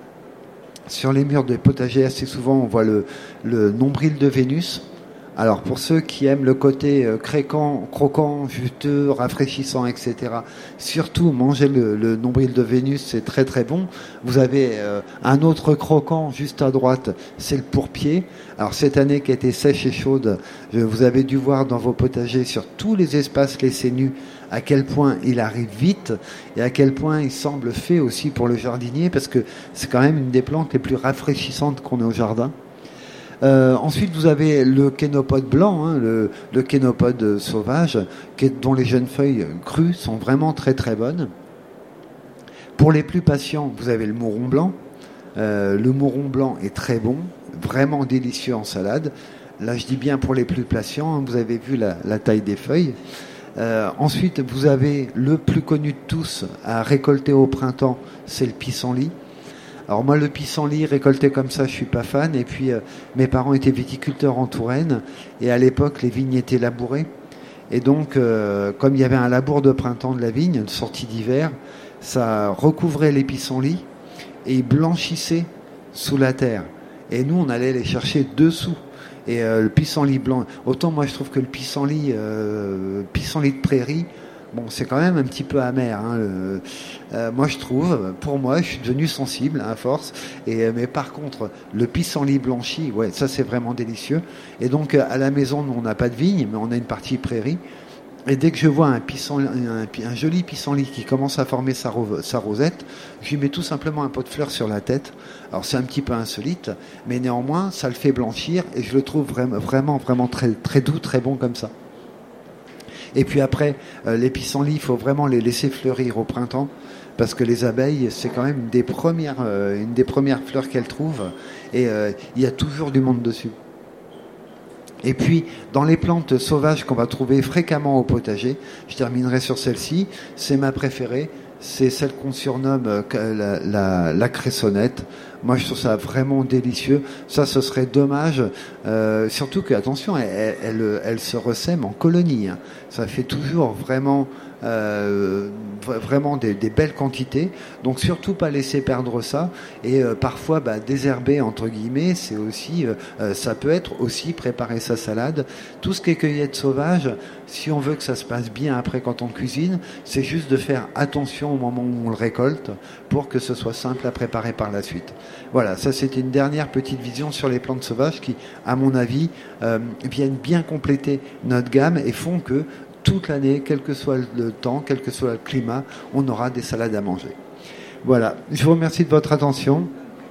Sur les murs des potagers, assez souvent, on voit le nombril de Vénus. Alors, pour ceux qui aiment le côté croquant, juteux, rafraîchissant, etc., surtout manger le nombril de Vénus, c'est très très bon. Vous avez un autre croquant juste à droite, c'est le pourpier. Alors, cette année qui a été sèche et chaude, vous avez dû voir dans vos potagers, sur tous les espaces laissés nus, à quel point il arrive vite et à quel point il semble fait aussi pour le jardinier, parce que c'est quand même une des plantes les plus rafraîchissantes qu'on ait au jardin. Ensuite, vous avez le kénopode blanc, hein, le kénopode sauvage, dont les jeunes feuilles crues sont vraiment très très bonnes. Pour les plus patients, vous avez le mouron blanc. Le mouron blanc est très bon, vraiment délicieux en salade. Là, je dis bien pour les plus patients, hein, vous avez vu la taille des feuilles. Ensuite, vous avez le plus connu de tous à récolter au printemps, c'est le pissenlit. Alors moi, le pissenlit récolté comme ça, je suis pas fan. Et puis, mes parents étaient viticulteurs en Touraine. Et à l'époque, les vignes étaient labourées. Et donc, comme il y avait un labour de printemps de la vigne, une sortie d'hiver, ça recouvrait les pissenlits et ils blanchissaient sous la terre. Et nous, on allait les chercher dessous. Et le pissenlit blanc, autant moi je trouve que le pissenlit de prairie, bon, c'est quand même un petit peu amer. Hein, moi, je trouve, pour moi, je suis devenu sensible à force. Mais par contre, le pissenlit blanchi, ouais, ça c'est vraiment délicieux. Et donc, à la maison, nous, on n'a pas de vigne, mais on a une partie prairie. Et dès que je vois un joli pissenlit qui commence à former sa rosette, je lui mets tout simplement un pot de fleurs sur la tête. Alors c'est un petit peu insolite, mais néanmoins, ça le fait blanchir et je le trouve vraiment très, très doux, très bon comme ça. Et puis après, les pissenlits, il faut vraiment les laisser fleurir au printemps, parce que les abeilles, c'est quand même une des premières fleurs qu'elles trouvent, et il y a toujours du monde dessus. Et puis, dans les plantes sauvages qu'on va trouver fréquemment au potager, je terminerai sur celle-ci, c'est ma préférée, c'est celle qu'on surnomme la cressonnette. Moi, je trouve ça vraiment délicieux. Ça, ce serait dommage, surtout que, attention, elle se ressème en colonie. Hein. Ça fait toujours vraiment des belles quantités. Donc, surtout pas laisser perdre ça. Et parfois, désherber, entre guillemets, c'est aussi, ça peut être aussi préparer sa salade. Tout ce qui est cueillette sauvage, si on veut que ça se passe bien après quand on cuisine, c'est juste de faire attention au moment où on le récolte pour que ce soit simple à préparer par la suite. Voilà, ça c'était une dernière petite vision sur les plantes sauvages qui, à mon avis, viennent bien compléter notre gamme et font que toute l'année, quel que soit le temps, quel que soit le climat, on aura des salades à manger. Voilà, je vous remercie de votre attention.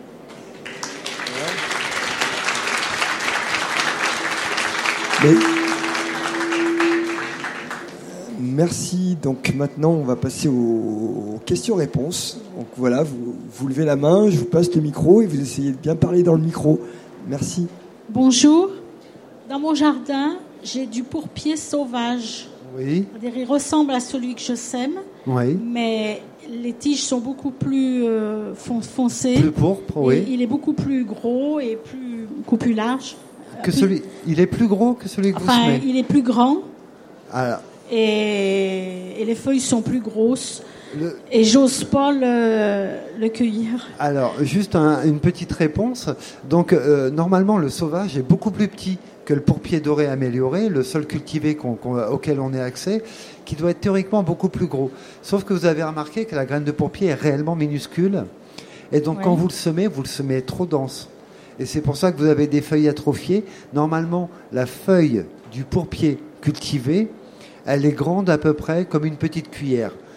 Merci. Donc maintenant, on va passer aux questions-réponses. Donc voilà, vous levez la main, je vous passe le micro et vous essayez de bien parler dans le micro. Merci. Bonjour. Dans mon jardin, j'ai du pourpier sauvage. Oui. C'est-à-dire, il ressemble à celui que je sème, Oui. mais les tiges sont beaucoup plus foncées. Plus pourpre, oui. Il est beaucoup plus gros et beaucoup plus large. Il est plus gros que celui que vous semez. Il est plus grand. Alors. Et les feuilles sont plus grosses. Et j'ose pas le cueillir. Alors, juste une petite réponse. Donc, normalement, le sauvage est beaucoup plus petit que le pourpier doré amélioré, le seul cultivé auquel on ait accès, qui doit être théoriquement beaucoup plus gros. Sauf que vous avez remarqué que la graine de pourpier est réellement minuscule. Et donc, quand vous le semez trop dense. Et c'est pour ça que vous avez des feuilles atrophiées. Normalement, la feuille du pourpier cultivé, elle est grande à peu près comme une petite cuillère.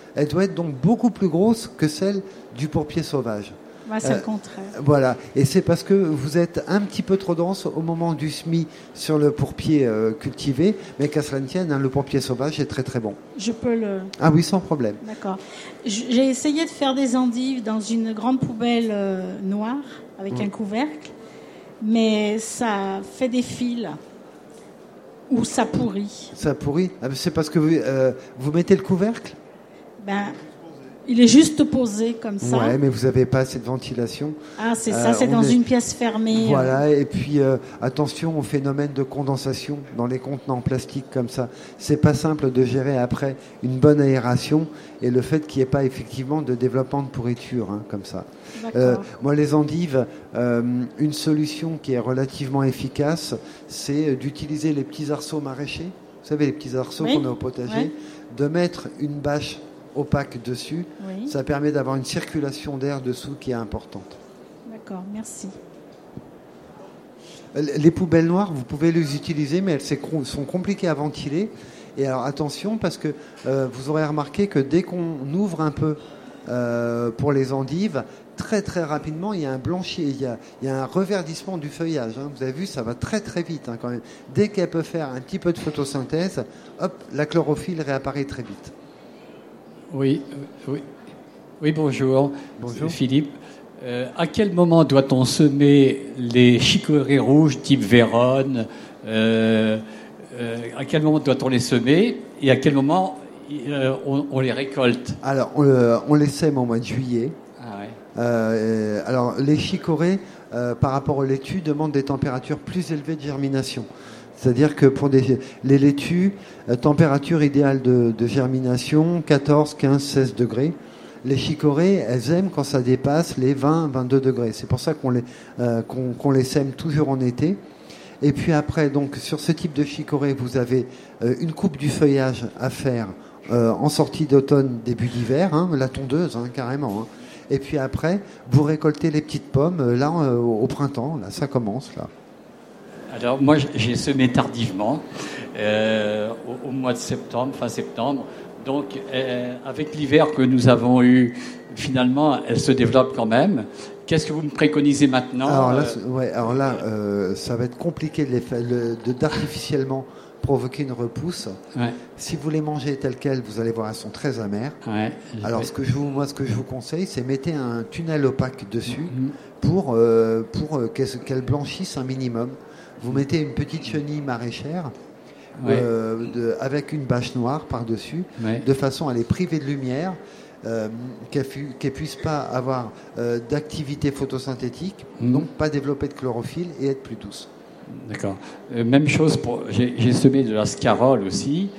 elle doit être donc beaucoup plus grosse que celle du pourpier sauvage. C'est le contraire. Voilà, et c'est parce que vous êtes un petit peu trop dense au moment du semis sur le pourpier cultivé, mais qu'à cela ne tienne, le pourpier sauvage est très très bon. Je peux le... Ah oui, sans problème. D'accord. J'ai essayé de faire des endives dans une grande poubelle noire avec un couvercle, mais ça fait des fils ou ça pourrit. Ça pourrit. C'est parce que vous mettez le couvercle ? Il est juste posé comme ça. Ouais, mais vous n'avez pas assez de ventilation. Ah, c'est ça, c'est dans une pièce fermée. Voilà, et puis attention au phénomène de condensation dans les contenants en plastique comme ça. C'est pas simple de gérer après une bonne aération et le fait qu'il n'y ait pas effectivement de développement de pourriture comme ça. Moi, les endives, une solution qui est relativement efficace, c'est d'utiliser les petits arceaux maraîchers. Vous savez, les petits arceaux qu'on a au potager, de mettre une bâche opaque dessus, ça permet d'avoir une circulation d'air dessous qui est importante. D'accord, merci. Les poubelles noires, vous pouvez les utiliser, mais elles sont compliquées à ventiler. Et alors attention, parce que vous aurez remarqué que dès qu'on ouvre un peu pour les endives, très très rapidement, il y a un il y a un reverdissement du feuillage. Vous avez vu, ça va très très vite quand même. Dès qu'elle peut faire un petit peu de photosynthèse, hop, la chlorophylle réapparaît très vite. Oui, bonjour. Bonjour. Philippe. À quel moment doit-on semer les chicorées rouges type Véronne à quel moment doit-on les semer et à quel moment on les récolte? Alors, on les sème au mois de juillet. Ah ouais. Alors, les chicorées, par rapport aux laitues, demandent des températures plus élevées de germination. C'est-à-dire que pour les laitues, température idéale de germination, 14, 15, 16 degrés. Les chicorées, elles aiment quand ça dépasse les 20, 22 degrés. C'est pour ça qu'on les sème toujours en été. Et puis après, donc, sur ce type de chicorée, vous avez une coupe du feuillage à faire en sortie d'automne, début d'hiver, la tondeuse, carrément. Et puis après, vous récoltez les petites pommes, là, au printemps, là, ça commence, là. Alors moi j'ai semé tardivement au mois de septembre, fin septembre. Donc avec l'hiver que nous avons eu, finalement elle se développe quand même. Qu'est-ce que vous me préconisez maintenant? Alors là, ça va être compliqué d'artificiellement provoquer une repousse. Ouais. Si vous les mangez telles quelles, vous allez voir, elles sont très amères. Ouais, alors ce que je vous conseille, c'est mettez un tunnel opaque dessus pour qu'elles blanchissent un minimum. Vous mettez une petite chenille maraîchère avec une bâche noire par-dessus, de façon à les priver de lumière, qu'elles ne puissent pas avoir d'activité photosyntétique, donc pas développer de chlorophylle et être plus douces. D'accord. Même chose, j'ai semé de la scarole aussi.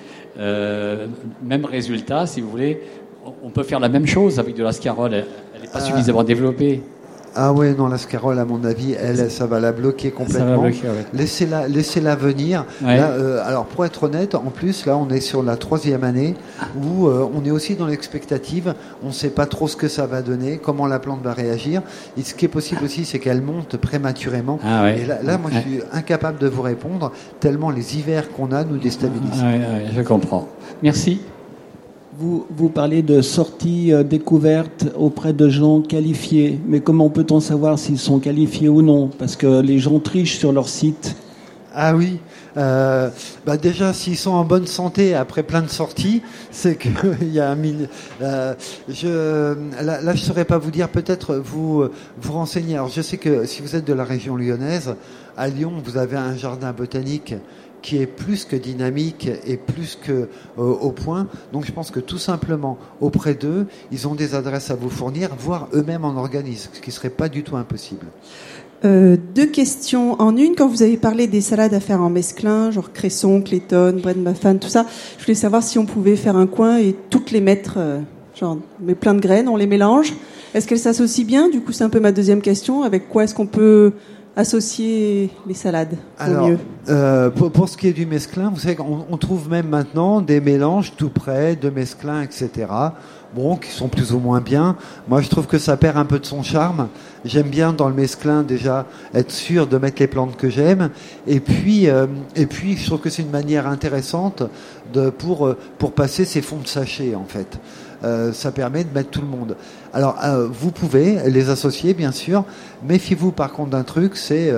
Même résultat, si vous voulez. On peut faire la même chose avec de la scarole. Elle n'est pas suffisamment développée. Ah ouais, non, la scarole, à mon avis, ça va la bloquer complètement. Ça va bloquer, ouais. Laissez-la venir. Ouais. Là, alors, pour être honnête, en plus, là, on est sur la 3e année où on est aussi dans l'expectative. On ne sait pas trop ce que ça va donner, comment la plante va réagir. Et ce qui est possible aussi, c'est qu'elle monte prématurément. Ah ouais. Et là, moi, je suis incapable de vous répondre, tellement les hivers qu'on a nous déstabilisent. Je comprends. Merci. Vous parlez de sorties découvertes auprès de gens qualifiés, mais comment peut-on savoir s'ils sont qualifiés ou non? Parce que les gens trichent sur leur site. Ah oui, déjà s'ils sont en bonne santé après plein de sorties, c'est que il y a là je saurais pas vous dire, peut-être vous renseigner. Alors je sais que si vous êtes de la région lyonnaise, à Lyon vous avez un jardin botanique qui est plus que dynamique et plus que au point. Donc je pense que tout simplement, auprès d'eux, ils ont des adresses à vous fournir, voire eux-mêmes en organisent, ce qui ne serait pas du tout impossible. 2 questions en une. Quand vous avez parlé des salades à faire en mesclin, genre cresson, clayton, bread muffin, tout ça, je voulais savoir si on pouvait faire un coin et toutes les mettre, genre, on met plein de graines, on les mélange. Est-ce qu'elles s'associent bien? Du coup, c'est un peu ma deuxième question. Avec quoi est-ce qu'on peut associer les salades au mieux? Pour ce qui est du mesclin, vous savez qu'on trouve même maintenant des mélanges tout prêts de mesclin, etc. Bon, qui sont plus ou moins bien. Moi, je trouve que ça perd un peu de son charme. J'aime bien dans le mesclin déjà être sûr de mettre les plantes que j'aime. Et puis, je trouve que c'est une manière intéressante pour passer ces fonds de sachet en fait. ça permet de mettre tout le monde. Alors, vous pouvez les associer, bien sûr. Méfiez-vous par contre d'un truc, c'est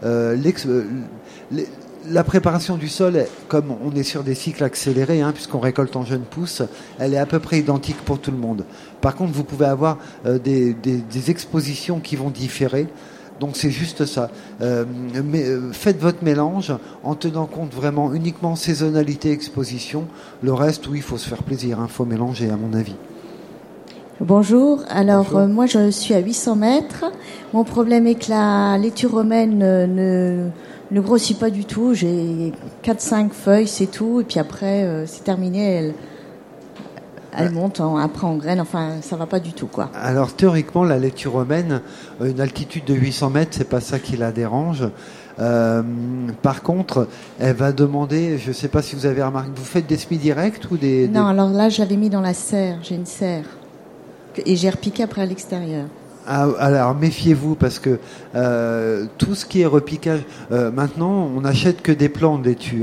la préparation du sol, comme on est sur des cycles accélérés, puisqu'on récolte en jeunes pousses, elle est à peu près identique pour tout le monde. Par contre, vous pouvez avoir des expositions qui vont différer. Donc c'est juste ça. Faites votre mélange en tenant compte vraiment uniquement saisonnalité, exposition. Le reste, oui, il faut se faire plaisir. Il faut mélanger, à mon avis. Bonjour. Alors, Bonjour. moi, je suis à 800 mètres. Mon problème est que la laitue romaine ne grossit pas du tout. J'ai 4-5 feuilles, c'est tout. Et puis après, c'est terminé. Elle monte après en graines. Enfin, ça va pas du tout, quoi. Alors, théoriquement, la laitue romaine, une altitude de 800 mètres, c'est pas ça qui la dérange. Par contre, elle va demander, je sais pas si vous avez remarqué, vous faites des semis directs ou des... Non, alors là, je l'avais mis dans la serre. J'ai une serre. Et j'ai repiqué après à l'extérieur. Alors méfiez-vous parce que tout ce qui est repiquage, maintenant on n'achète que des plants de laitue.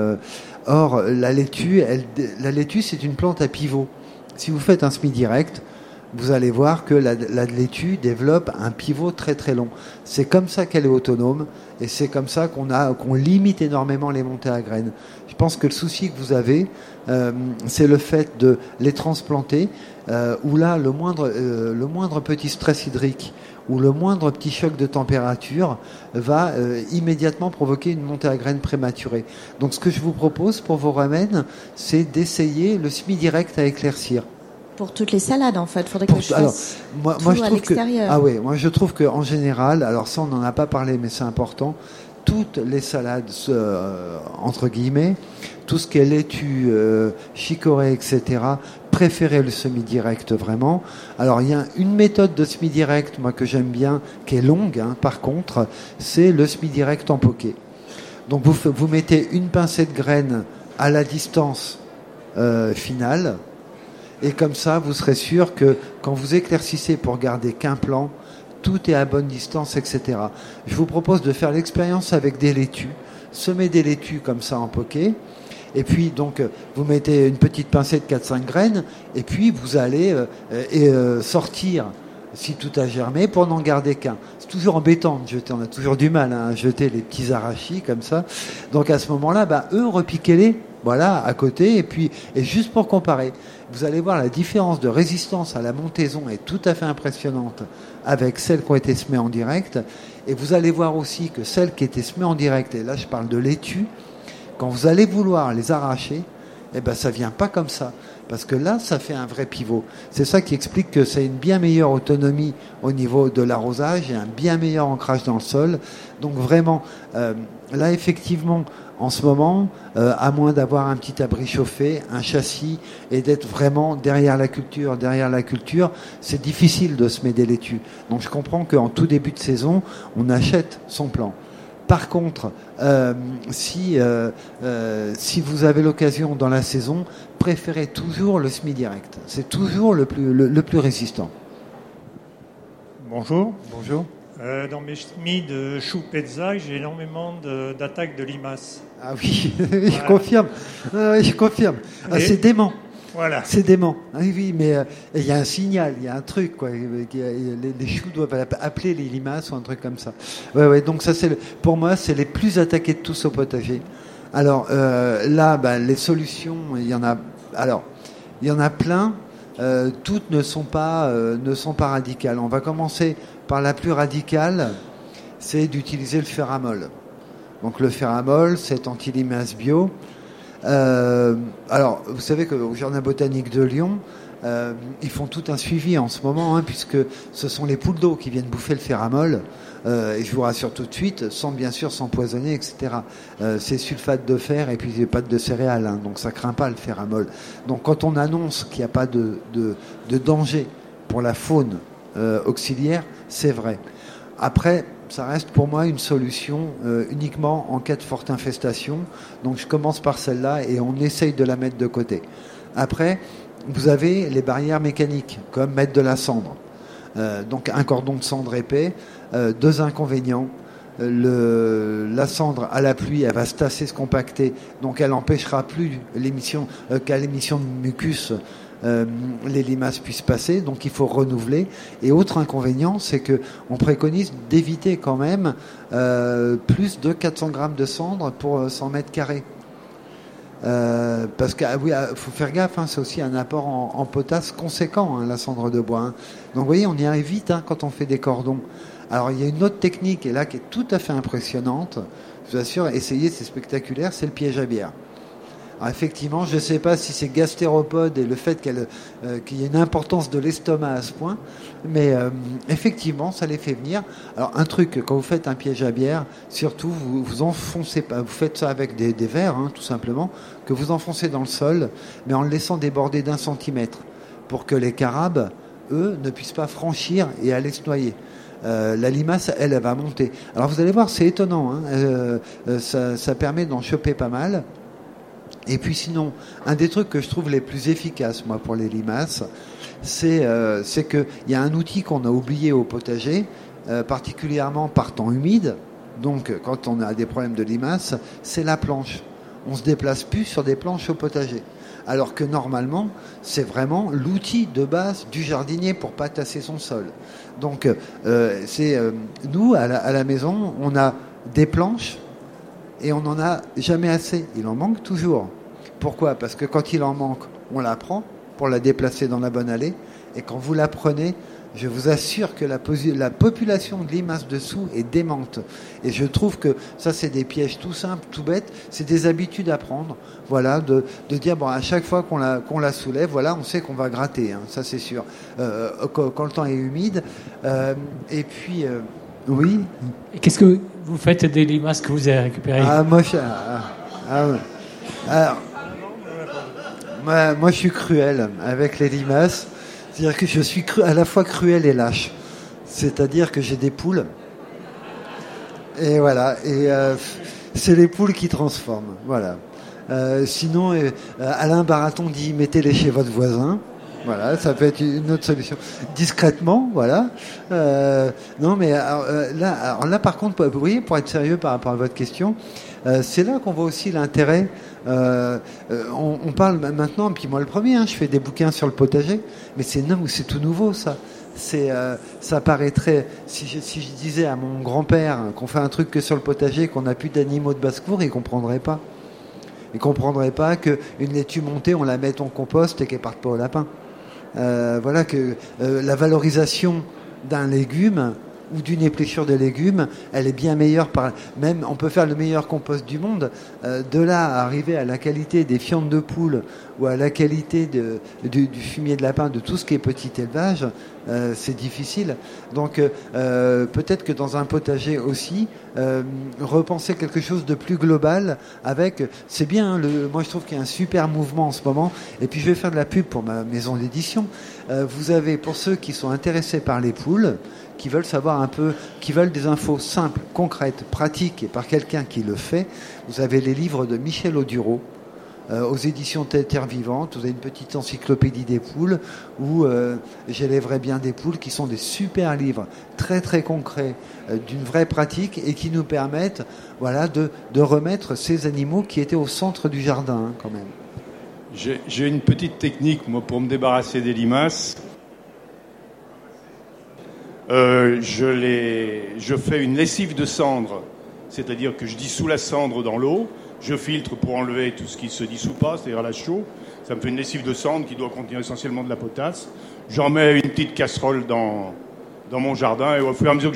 Or la laitue, c'est une plante à pivot. Si vous faites un semis direct, vous allez voir que la laitue développe un pivot très très long. C'est comme ça qu'elle est autonome et c'est comme ça qu'on limite énormément les montées à graines. Je pense que le souci que vous avez, c'est le fait de les transplanter, où là le moindre petit stress hydrique ou le moindre petit choc de température va immédiatement provoquer une montée à graines prématurée. Donc ce que je vous propose pour vos remèdes, c'est d'essayer le semis direct à éclaircir. Pour toutes les salades, en fait, faudrait que je fasse moi, tout je à trouve l'extérieur. moi je trouve que en général, alors ça on n'en a pas parlé, mais c'est important. Toutes les salades, entre guillemets, tout ce qui est laitue, chicorée, etc., préférez le semi-direct vraiment. Alors il y a une méthode de semi-direct, moi que j'aime bien, qui est longue, par contre, c'est le semi-direct en poké. Donc vous mettez une pincée de graines à la distance finale, et comme ça vous serez sûr que quand vous éclaircissez pour garder qu'un plan, tout est à bonne distance, etc. Je vous propose de faire l'expérience avec des laitues. Semez des laitues comme ça en poké. Et puis, donc, vous mettez une petite pincée de 4-5 graines. Et puis, vous allez sortir, si tout a germé, pour n'en garder qu'un. C'est toujours embêtant de jeter. On a toujours du mal à jeter les petits arachis comme ça. Donc, à ce moment-là, eux, repiquez-les. Voilà, à côté. Et juste pour comparer, vous allez voir la différence de résistance à la montaison est tout à fait impressionnante avec celles qui ont été semées en direct. Et vous allez voir aussi que celles qui étaient semées en direct, et là je parle de laitue, quand vous allez vouloir les arracher, ça vient pas comme ça. Parce que là, ça fait un vrai pivot. C'est ça qui explique que c'est une bien meilleure autonomie au niveau de l'arrosage et un bien meilleur ancrage dans le sol. Donc vraiment, là effectivement, en ce moment, à moins d'avoir un petit abri chauffé, un châssis, et d'être vraiment derrière la culture, c'est difficile de semer des laitues. Donc je comprends qu'en tout début de saison, on achète son plan. Par contre, si vous avez l'occasion dans la saison, préférez toujours le semi-direct. C'est toujours le plus résistant. Bonjour. Bonjour. Dans mes semis de choux pezza, j'ai énormément d'attaques de limaces. Ah oui, je confirme. Je confirme. C'est dément. Voilà. C'est dément. Oui, mais il y a un signal, il y a un truc, quoi. Les choux doivent appeler les limaces ou un truc comme ça. Ouais. Donc ça, pour moi, c'est les plus attaqués de tous au potager. Alors là, les solutions, il y en a. Alors, il y en a plein. Toutes ne sont pas radicales. On va commencer par la plus radicale, c'est d'utiliser le ferramol. Donc le ferramol, c'est anti-limace bio. Alors, vous savez qu'au Jardin botanique de Lyon, ils font tout un suivi en ce moment, puisque ce sont les poules d'eau qui viennent bouffer le ferramol. Et je vous rassure tout de suite, sans bien sûr s'empoisonner, etc. C'est sulfate de fer et puis des pâtes de céréales, donc ça craint pas le ferramol. Donc quand on annonce qu'il n'y a pas de danger pour la faune auxiliaire, c'est vrai. Après, ça reste pour moi une solution uniquement en cas de forte infestation. Donc je commence par celle-là et on essaye de la mettre de côté. Après, vous avez les barrières mécaniques, comme mettre de la cendre. Donc un cordon de cendre épais, deux inconvénients. La cendre à la pluie, elle va se tasser, se compacter, donc elle n'empêchera plus qu'à l'émission de mucus les limaces puissent passer. Donc il faut renouveler. Et autre inconvénient, c'est que on préconise d'éviter quand même plus de 400 grammes de cendre pour 100 mètres carrés. Parce que faut faire gaffe, c'est aussi un apport en potasse conséquent, la cendre de bois. Donc vous voyez, on y arrive vite quand on fait des cordons. Alors il y a une autre technique, et là qui est tout à fait impressionnante, je vous assure, essayez, c'est spectaculaire, c'est le piège à bière. Alors effectivement, je ne sais pas si c'est gastéropode et le fait qu'il y ait une importance de l'estomac à ce point, mais effectivement, ça les fait venir. Alors un truc, quand vous faites un piège à bière, surtout vous enfoncez pas, vous faites ça avec des verres, tout simplement, que vous enfoncez dans le sol, mais en le laissant déborder d'1 centimètre, pour que les carabes, eux, ne puissent pas franchir et aller se noyer. La limace, elle va monter. Alors vous allez voir, c'est étonnant, ça permet d'en choper pas mal. Et puis sinon, un des trucs que je trouve les plus efficaces, moi, pour les limaces, c'est qu'il y a un outil qu'on a oublié au potager, particulièrement par temps humide. Donc, quand on a des problèmes de limaces, c'est la planche. On se déplace plus sur des planches au potager. Alors que normalement, c'est vraiment l'outil de base du jardinier pour pas tasser son sol. Donc, nous, à la maison, on a des planches, et on n'en a jamais assez. Il en manque toujours. Pourquoi ? Parce que quand il en manque, on la prend pour la déplacer dans la bonne allée. Et quand vous la prenez, je vous assure que la population de limaces dessous est démente. Et je trouve que ça, c'est des pièges tout simples, tout bêtes. C'est des habitudes à prendre. Voilà, de dire, à chaque fois qu'on la soulève, voilà, on sait qu'on va gratter. Ça, c'est sûr. Quand le temps est humide. Et puis, oui. Et qu'est-ce que vous faites des limaces que vous avez récupérées ? Moi, je suis cruel avec les limaces. C'est-à-dire que je suis à la fois cruel et lâche. C'est-à-dire que j'ai des poules. Et voilà. Et c'est les poules qui transforment. Voilà. Sinon, Alain Baraton dit mettez-les chez votre voisin. Voilà, ça peut être une autre solution. Discrètement, voilà. Non, mais là, par contre, vous voyez, pour être sérieux par rapport à votre question, c'est là qu'on voit aussi l'intérêt. On parle maintenant, puis moi le premier, je fais des bouquins sur le potager, mais c'est tout nouveau, ça. Ça paraîtrait, si je disais à mon grand-père qu'on fait un truc que sur le potager, qu'on n'a plus d'animaux de basse-cour, il comprendrait pas. Il comprendrait pas qu'une laitue montée, on la mette en compost et qu'elle parte pas au lapin. Voilà que la valorisation d'un légume ou d'une épluchure de légumes, elle est bien meilleure même on peut faire le meilleur compost du monde, de là à arriver à la qualité des fientes de poule ou à la qualité du fumier de lapin, de tout ce qui est petit élevage, c'est difficile. Donc peut-être que dans un potager aussi, repenser quelque chose de plus global avec, c'est bien, moi je trouve qu'il y a un super mouvement en ce moment, et puis je vais faire de la pub pour ma maison d'édition. Vous avez, pour ceux qui sont intéressés par les poules, qui veulent savoir un peu, qui veulent des infos simples, concrètes, pratiques et par quelqu'un qui le fait, vous avez les livres de Michel Audureau aux éditions Terre Vivante. Vous avez une petite encyclopédie des poules où j'élèverai bien des poules, qui sont des super livres très très concrets, d'une vraie pratique, et qui nous permettent de remettre ces animaux qui étaient au centre du jardin quand même. J'ai une petite technique moi pour me débarrasser des limaces. Je fais une lessive de cendre, c'est-à-dire que je dissous la cendre dans l'eau, je filtre pour enlever tout ce qui se dissout pas, c'est-à-dire la chaux. Ça me fait une lessive de cendre qui doit contenir essentiellement de la potasse. J'en mets une petite casserole dans mon jardin, et au fur et à mesure que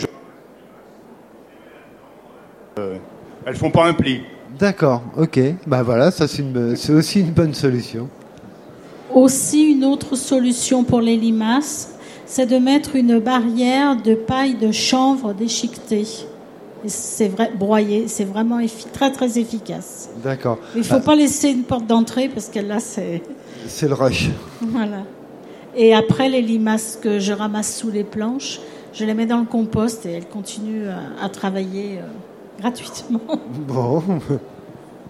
elles font pas un pli. D'accord, ok. Voilà, ça c'est aussi une bonne solution. Aussi, une autre solution pour les limaces, c'est de mettre une barrière de paille de chanvre déchiquetée. Et c'est vrai, broyée, c'est vraiment très très efficace. D'accord. Il ne faut pas laisser une porte d'entrée, parce que là c'est le rush. Voilà. Et après, les limaces que je ramasse sous les planches, je les mets dans le compost et elles continuent à travailler gratuitement. Bon.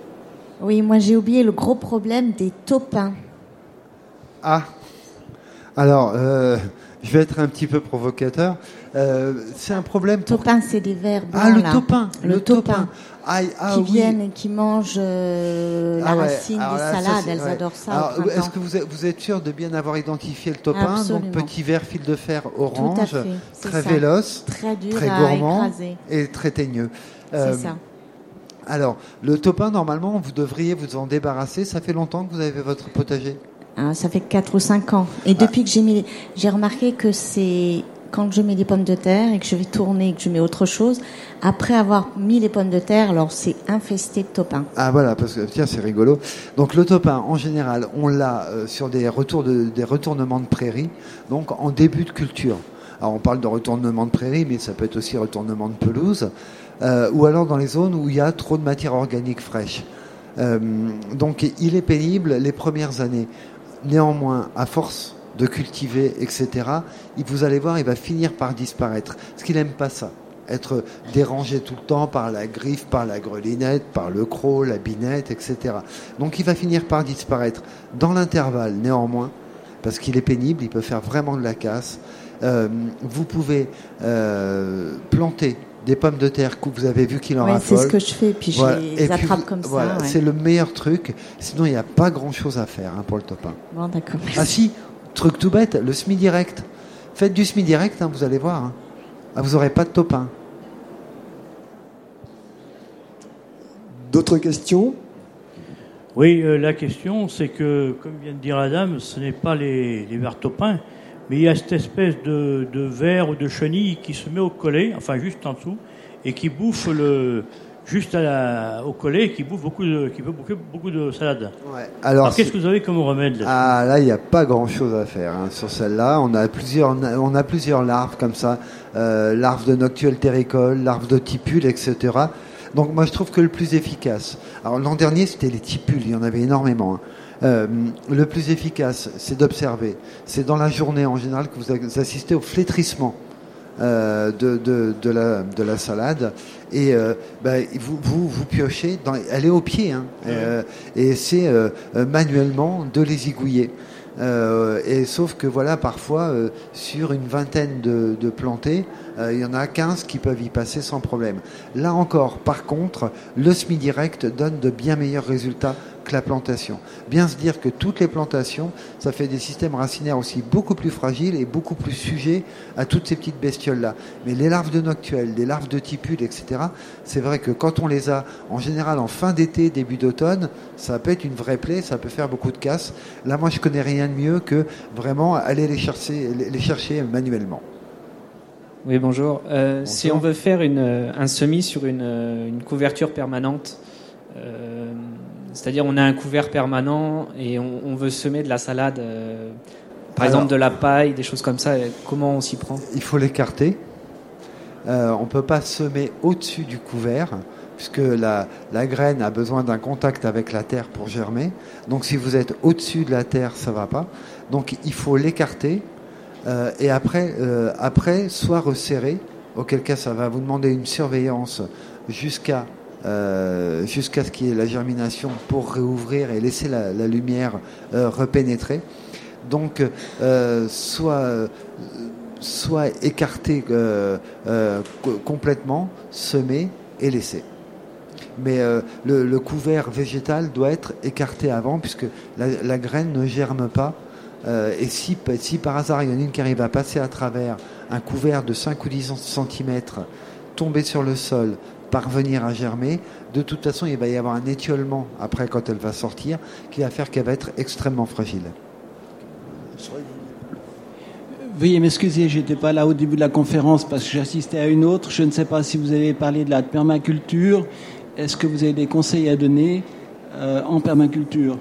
Oui, moi j'ai oublié le gros problème des taupins. Alors, je vais être un petit peu provocateur. C'est un problème. Topin, c'est des vers blancs. Ah, le là. topin. Le topin. Qui viennent et qui mangent la racine des salades. Elles adorent ça. Alors, est-ce que vous êtes sûr de bien avoir identifié le topin? Absolument. Donc, petit vert fil de fer orange, très ça. véloce, très dur très à gourmand écraser. et très teigneux. C'est ça. Alors, le topin, normalement, vous devriez vous en débarrasser. Ça fait longtemps que vous avez votre potager? Ça fait 4 ou 5 ans. Et depuis que j'ai remarqué que c'est quand je mets des pommes de terre et que je vais tourner et que je mets autre chose, après avoir mis les pommes de terre, alors c'est infesté de topin. Ah voilà, parce que tiens, c'est rigolo. Donc le topin, en général, on l'a sur des retournements de prairies, donc en début de culture. Alors on parle de retournement de prairie, mais ça peut être aussi retournement de pelouse, ou alors dans les zones où il y a trop de matière organique fraîche. Donc il est pénible les premières années. Néanmoins, à force de cultiver, etc., vous allez voir, il va finir par disparaître. Parce qu'il n'aime pas ça. Être dérangé tout le temps par la griffe, par la grelinette, par le croc, la binette, etc. Donc il va finir par disparaître. Dans l'intervalle, néanmoins, parce qu'il est pénible, il peut faire vraiment de la casse, vous pouvez planter des pommes de terre que vous avez vu qu'il en raffole. C'est ce que je fais, puis je les attrape comme ça. Voilà, c'est le meilleur truc. Sinon, il n'y a pas grand-chose à faire pour le topin. Bon, d'accord. Ah si, truc tout bête, le semi-direct. Faites du semi-direct, vous allez voir. Vous n'aurez pas de topin. D'autres questions? Oui, la question, c'est que, comme vient de dire la dame, ce n'est pas les vers topins, mais il y a cette espèce de ver ou de chenille qui se met au collet, enfin juste en dessous, et qui bouffe au collet, qui bouffe beaucoup de salade. Ouais. Alors qu'est-ce que vous avez comme remède là? Là, il n'y a pas grand-chose à faire sur celle-là. On a plusieurs larves comme ça, larves de noctuelle terricole, larves de tipules, etc. Donc moi, je trouve que le plus efficace. Alors l'an dernier, c'était les tipules, il y en avait énormément. Le plus efficace, c'est d'observer. C'est dans la journée en général que vous assistez au flétrissement de la salade et vous piochez. Elle est au pied, et c'est manuellement de les zigouiller. Et sauf que voilà, parfois sur une vingtaine de plantés, il y en a 15 qui peuvent y passer sans problème. Là encore, par contre, le semi-direct donne de bien meilleurs résultats que la plantation. Bien se dire que toutes les plantations, ça fait des systèmes racinaires aussi beaucoup plus fragiles et beaucoup plus sujets à toutes ces petites bestioles-là. Mais les larves de noctuelle, les larves de tipules, etc., c'est vrai que quand on les a en général en fin d'été, début d'automne, ça peut être une vraie plaie, ça peut faire beaucoup de casse. Là, moi, je connais rien de mieux que vraiment aller les chercher manuellement. Oui, bonjour. Si on veut faire un semis sur une couverture permanente, c'est-à-dire on a un couvert permanent et on veut semer de la salade, par exemple de la paille, des choses comme ça, comment on s'y prend? Il faut l'écarter. On ne peut pas semer au-dessus du couvert, puisque la graine a besoin d'un contact avec la terre pour germer. Donc si vous êtes au-dessus de la terre, ça ne va pas. Donc il faut l'écarter. Et après, soit resserrer, auquel cas ça va vous demander une surveillance jusqu'à ce qu'il y ait la germination pour réouvrir et laisser la lumière repénétrer. Donc, soit écarter complètement, semer et laisser. Mais le couvert végétal doit être écarté avant, puisque la graine ne germe pas. Et si par hasard il y en a une qui arrive à passer à travers un couvert de 5 ou 10 cm, tomber sur le sol, parvenir à germer, de toute façon il va y avoir un étiolement après quand elle va sortir qui va faire qu'elle va être extrêmement fragile. Veuillez m'excuser, j'étais pas là au début de la conférence parce que j'assistais à une autre. Je ne sais pas si vous avez parlé de la permaculture. Est-ce que vous avez des conseils à donner en permaculture?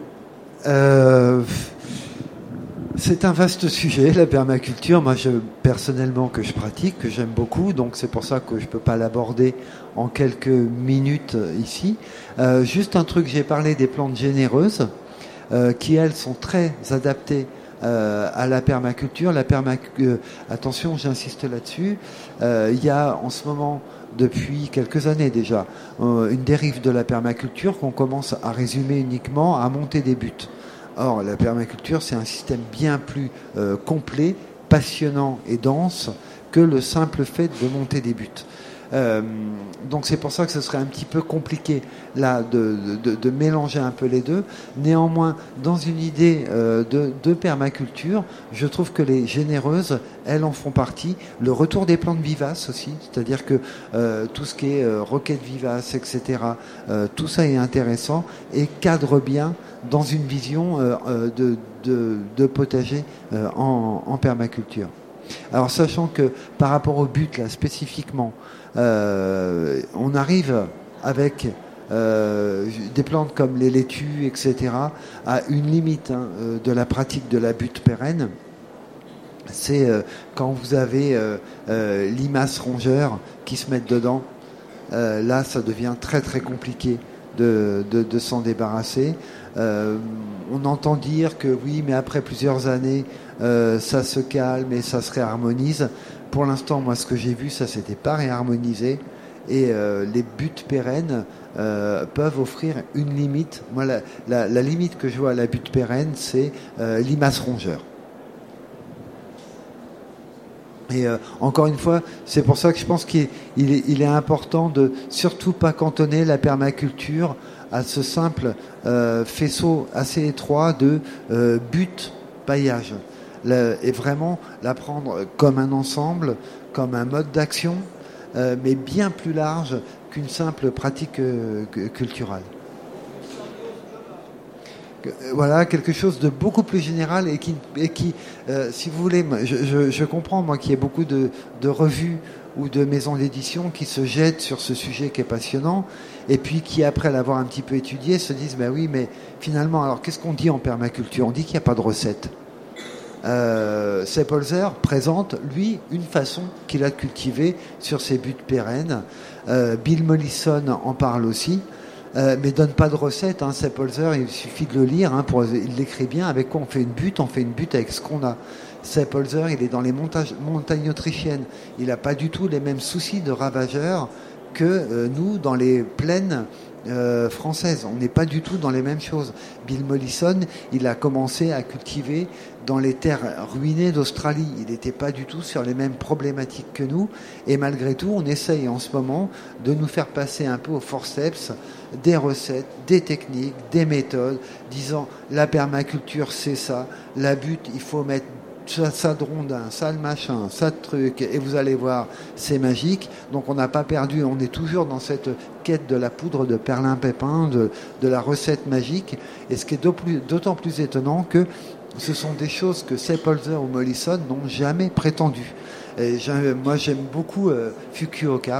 C'est un vaste sujet, la permaculture. Moi, personnellement, que je pratique, que j'aime beaucoup, donc c'est pour ça que je peux pas l'aborder en quelques minutes ici. Juste un truc, j'ai parlé des plantes généreuses, qui elles sont très adaptées à la permaculture. Attention, j'insiste là-dessus. Il y a en ce moment, depuis quelques années déjà, une dérive de la permaculture qu'on commence à résumer uniquement à monter des buts. Or, la permaculture, c'est un système bien plus complet, passionnant et dense que le simple fait de monter des buts. Donc c'est pour ça que ce serait un petit peu compliqué là de mélanger un peu les deux. Néanmoins, dans une idée de permaculture, je trouve que les généreuses, elles en font partie. Le retour des plantes vivaces aussi, c'est-à-dire que tout ce qui est roquettes vivaces, etc., tout ça est intéressant et cadre bien dans une vision de potager en permaculture. Alors sachant que par rapport au but là spécifiquement, on arrive avec des plantes comme les laitues, etc., à une limite de la pratique de la butte pérenne. C'est quand vous avez limaces rongeurs qui se mettent dedans, là ça devient très très compliqué de s'en débarrasser. On entend dire que oui, mais après plusieurs années, ça se calme et ça se réharmonise. Pour l'instant, moi, ce que j'ai vu, ça s'était pas réharmonisé. Et les buttes pérennes peuvent offrir une limite. Moi, la limite que je vois à la butte pérenne, c'est limaces rongeurs. Et encore une fois, c'est pour ça que je pense qu'il est important de surtout pas cantonner la permaculture à ce simple faisceau assez étroit de butte paillage. Et vraiment la prendre comme un ensemble, comme un mode d'action, mais bien plus large qu'une simple pratique culturelle. Voilà, quelque chose de beaucoup plus général et qui si vous voulez, je comprends, moi, qu'il y ait beaucoup de revues ou de maisons d'édition qui se jettent sur ce sujet qui est passionnant et puis qui, après l'avoir un petit peu étudié, se disent, ben oui, mais finalement, alors qu'est-ce qu'on dit en permaculture ? On dit qu'il n'y a pas de recette. Seppelzer présente, lui, une façon qu'il a de cultiver sur ses buttes pérennes. Bill Mollison en parle aussi. Mais donne pas de recette, Seppelzer, il suffit de le lire, il l'écrit bien. Avec quoi on fait une butte avec ce qu'on a. Seppelzer, il est dans les montagnes autrichiennes. Il n'a pas du tout les mêmes soucis de ravageurs que nous dans les plaines françaises. On n'est pas du tout dans les mêmes choses. Bill Mollison, il a commencé à cultiver dans les terres ruinées d'Australie. Il n'était pas du tout sur les mêmes problématiques que nous. Et malgré tout, on essaye en ce moment de nous faire passer un peu au forceps des recettes, des techniques, des méthodes, disant la permaculture c'est ça, la butte il faut mettre ça de rondin, ça de machin, ça de truc, et vous allez voir, c'est magique. Donc on n'a pas perdu, on est toujours dans cette quête de la poudre de perlimpinpin, de la recette magique. Et ce qui est d'autant plus étonnant que ce sont des choses que Seppelzer ou Mollison n'ont jamais prétendu. Et moi j'aime beaucoup Fukuoka.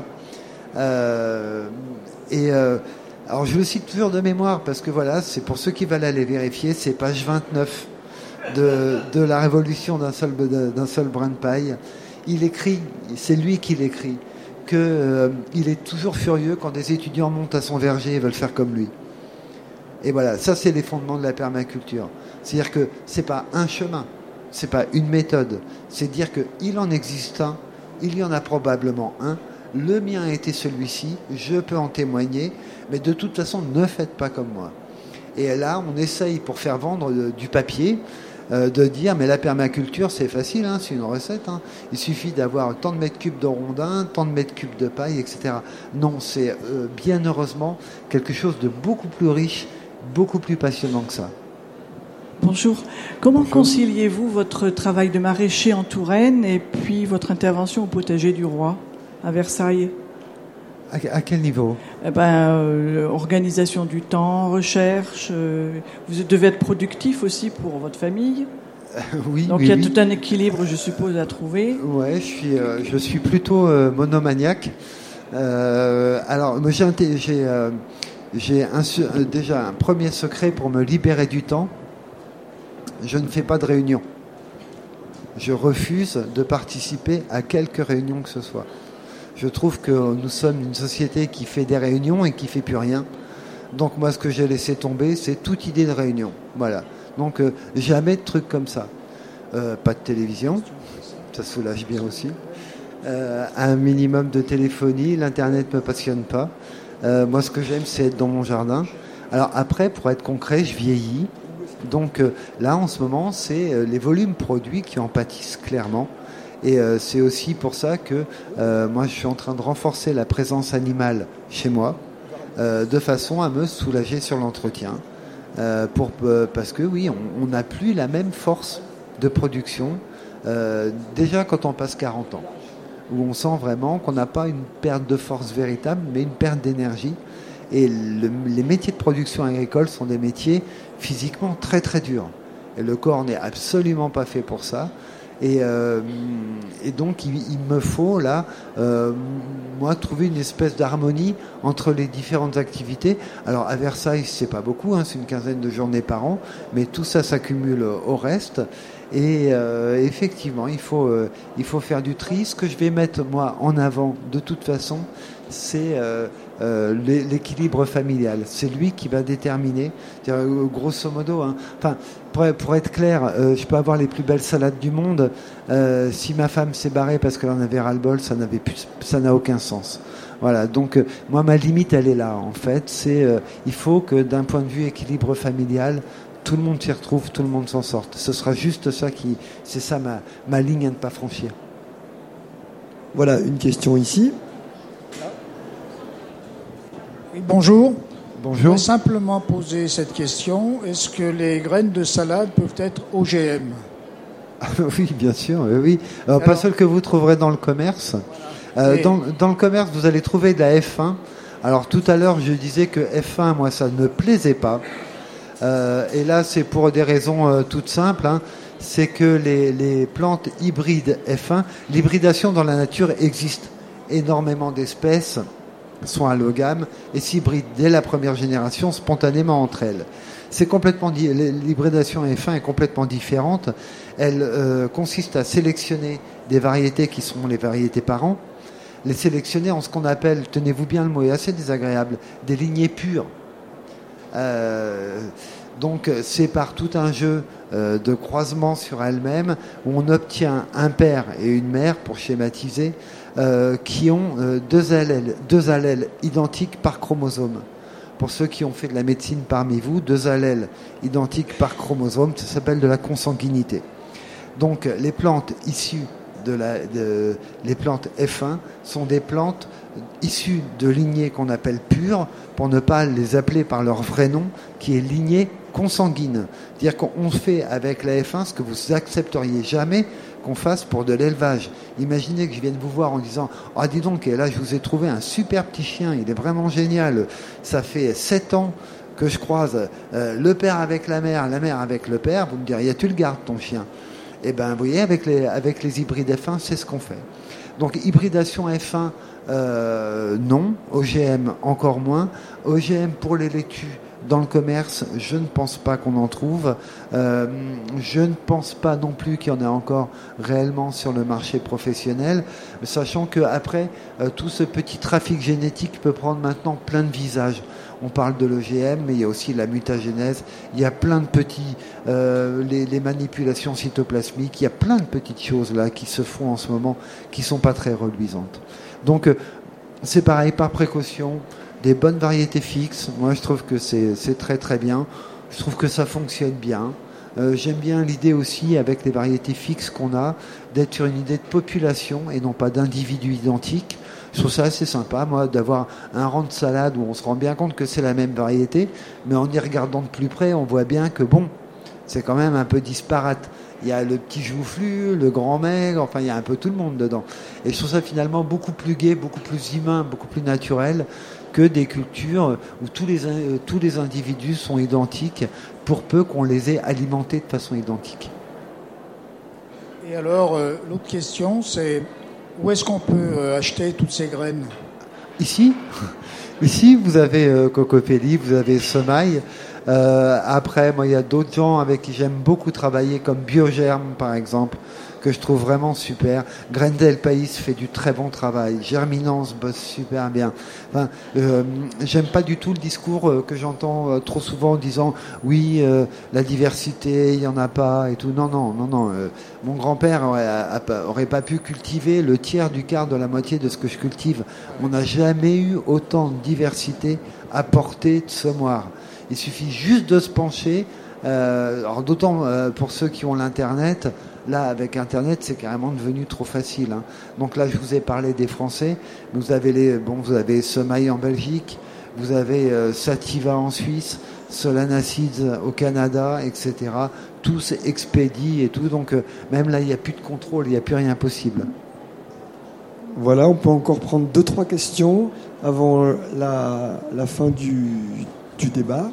Alors je le cite toujours de mémoire parce que voilà, c'est pour ceux qui veulent aller vérifier, c'est page 29 de la révolution d'un seul brin de paille. Il écrit, c'est lui qui l'écrit, qu'il est toujours furieux quand des étudiants montent à son verger et veulent faire comme lui. Et voilà, ça c'est les fondements de la permaculture. C'est-à-dire que c'est pas un chemin, c'est pas une méthode, c'est dire qu'il en existe un, il y en a probablement un, le mien a été celui-ci, je peux en témoigner, mais de toute façon ne faites pas comme moi. Et là on essaye pour faire vendre du papier, de dire mais la permaculture c'est facile, c'est une recette, il suffit d'avoir tant de mètres cubes de rondin, tant de mètres cubes de paille, etc. Non, c'est bien heureusement quelque chose de beaucoup plus riche, beaucoup plus passionnant que ça. Bonjour. Comment conciliez-vous votre travail de maraîcher en Touraine et puis votre intervention au potager du roi à Versailles ? À quel niveau ? Organisation du temps, recherche. Vous devez être productif aussi pour votre famille. Oui. Donc il y a tout un équilibre, je suppose, à trouver. Ouais, je suis plutôt monomaniaque. Alors, moi, j'ai déjà un premier secret pour me libérer du temps. Je ne fais pas de réunion. Je refuse de participer à quelque réunion que ce soit. Je trouve que nous sommes une société qui fait des réunions et qui fait plus rien. Donc moi, ce que j'ai laissé tomber, c'est toute idée de réunion. Voilà. Donc jamais de trucs comme ça. Pas de télévision, ça soulage bien aussi. Un minimum de téléphonie, l'internet me passionne pas. Moi, ce que j'aime, c'est être dans mon jardin. Alors après, pour être concret, je vieillis. Donc là, en ce moment, c'est les volumes produits qui en pâtissent clairement. Et c'est aussi pour ça que moi, je suis en train de renforcer la présence animale chez moi, de façon à me soulager sur l'entretien. Parce que oui, on n'a plus la même force de production, déjà quand on passe 40 ans, où on sent vraiment qu'on n'a pas une perte de force véritable, mais une perte d'énergie. Et les métiers de production agricole sont des métiers physiquement très très durs. Et le corps n'est absolument pas fait pour ça. Et donc il me faut là, moi, trouver une espèce d'harmonie entre les différentes activités. Alors à Versailles, c'est pas beaucoup, hein, c'est une quinzaine de journées par an, mais tout ça s'accumule au reste. Et effectivement, il faut faire du tri. Ce que je vais mettre moi en avant, de toute façon, c'est l'équilibre familial. C'est lui qui va déterminer, grosso modo. Hein, enfin, pour être clair, je peux avoir les plus belles salades du monde. Si ma femme s'est barrée parce qu'elle en avait ras-le-bol, ça n'a aucun sens. Voilà. Donc moi, ma limite, elle est là. En fait, il faut que d'un point de vue équilibre familial, tout le monde s'y retrouve, tout le monde s'en sorte. Ce sera juste ça c'est ça ma ligne à ne pas franchir. Voilà, une question ici. Oui, bonjour. Bonjour. Je voudrais simplement poser cette question. Est-ce que les graines de salade peuvent être OGM ? Oui, bien sûr, oui. Alors, pas celles que vous trouverez dans le commerce. Dans le commerce, vous allez trouver de la F1. Alors, tout à l'heure, je disais que F1, moi, ça ne me plaisait pas. Et là, c'est pour des raisons toutes simples. Hein. C'est que les plantes hybrides F1, l'hybridation dans la nature existe. Énormément d'espèces sont allogames et s'hybrident dès la première génération spontanément entre elles. L'hybridation F1 est complètement différente. Elle consiste à sélectionner des variétés qui sont les variétés parents, les sélectionner en ce qu'on appelle, tenez-vous bien, le mot est assez désagréable, des lignées pures. Donc c'est par tout un jeu de croisement sur elles-mêmes où on obtient un père et une mère, pour schématiser, qui ont deux allèles identiques par chromosome. Pour ceux qui ont fait de la médecine parmi vous, 2 allèles identiques par chromosome, ça s'appelle de la consanguinité. Donc les plantes issues les plantes F1 sont des plantes issues de lignées qu'on appelle pures, pour ne pas les appeler par leur vrai nom, qui est lignée consanguine. C'est-à-dire qu'on fait avec la F1 ce que vous accepteriez jamais qu'on fasse pour de l'élevage. Imaginez que je vienne vous voir en disant « Ah, dis donc, et là, je vous ai trouvé un super petit chien, il est vraiment génial. Ça fait 7 ans que je croise le père avec la mère avec le père. » Vous me diriez « Tu le gardes, ton chien ?» Eh bien, vous voyez, avec les hybrides F1, c'est ce qu'on fait. Donc, hybridation F1, non. OGM, encore moins. OGM pour les laitues, dans le commerce, je ne pense pas qu'on en trouve. Je ne pense pas non plus qu'il y en ait encore réellement sur le marché professionnel, sachant qu'après, tout ce petit trafic génétique peut prendre maintenant plein de visages. On parle de l'OGM, mais il y a aussi la mutagénèse, il y a plein de petits, les manipulations cytoplasmiques, il y a plein de petites choses là qui se font en ce moment, qui sont pas très reluisantes. Donc, c'est pareil, par précaution, des bonnes variétés fixes, moi je trouve que c'est très très bien, je trouve que ça fonctionne bien. J'aime bien l'idée aussi, avec les variétés fixes qu'on a, d'être sur une idée de population et non pas d'individus identiques. Je trouve ça assez sympa, moi, d'avoir un rang de salade où on se rend bien compte que c'est la même variété, mais en y regardant de plus près, on voit bien que bon, c'est quand même un peu disparate. Il y a le petit joufflu, le grand maigre, enfin il y a un peu tout le monde dedans. Et je trouve ça finalement beaucoup plus gai, beaucoup plus humain, beaucoup plus naturel que des cultures où tous les individus sont identiques, pour peu qu'on les ait alimentés de façon identique. Et alors, l'autre question, c'est où est-ce qu'on peut acheter toutes ces graines ? Ici, vous avez Cocopelli, vous avez Semaille. Après, moi, il y a d'autres gens avec qui j'aime beaucoup travailler, comme Biogerme, par exemple, que je trouve vraiment super. Grendel Pays fait du très bon travail. Germinance bosse super bien. Enfin, j'aime pas du tout le discours que j'entends trop souvent en disant oui, la diversité, il y en a pas et tout. Non. Mon grand-père aurait pas pu cultiver le tiers du quart de la moitié de ce que je cultive. On n'a jamais eu autant de diversité à portée de semoir. Il suffit juste de se pencher Alors d'autant pour ceux qui ont l'Internet, là avec Internet c'est carrément devenu trop facile. Hein. Donc là je vous ai parlé des Français, vous avez vous avez Semaille en Belgique, vous avez Sativa en Suisse, Solana Seeds au Canada, etc. Tout s'expédie et tout, donc même là il n'y a plus de contrôle, il n'y a plus rien possible. Voilà, on peut encore prendre 2-3 questions avant la fin du débat.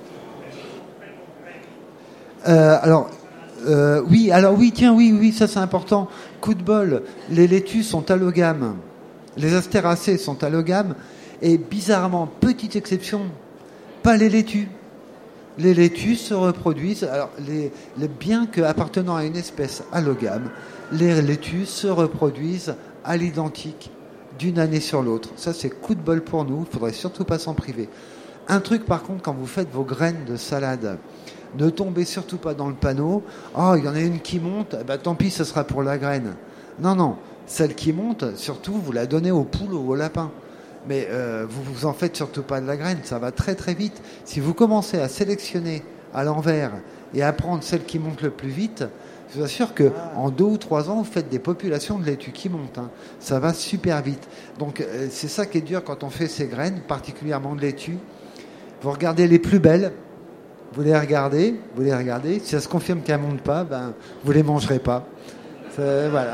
Oui, ça c'est important. Coup de bol, les laitues sont allogames, les astéracées sont allogames, et bizarrement, petite exception, pas les laitues. Les laitues se reproduisent, alors bien qu'appartenant à une espèce allogame, les laitues se reproduisent à l'identique d'une année sur l'autre. Ça c'est coup de bol pour nous, il faudrait surtout pas s'en priver. Un truc par contre, quand vous faites vos graines de salade, ne tombez surtout pas dans le panneau. Oh, il y en a une qui monte, tant pis, ce sera pour la graine. Non, celle qui monte, surtout, vous la donnez aux poules ou aux lapins. Mais vous en faites surtout pas de la graine, ça va très très vite. Si vous commencez à sélectionner à l'envers et à prendre celle qui monte le plus vite, je vous assure qu'en 2 ou 3 ans, vous faites des populations de laitues qui montent. Hein. Ça va super vite. Donc c'est ça qui est dur quand on fait ces graines, particulièrement de laitue. Vous regardez les plus belles, vous les regardez. Si ça se confirme qu'elles ne montent pas, vous les mangerez pas. Voilà.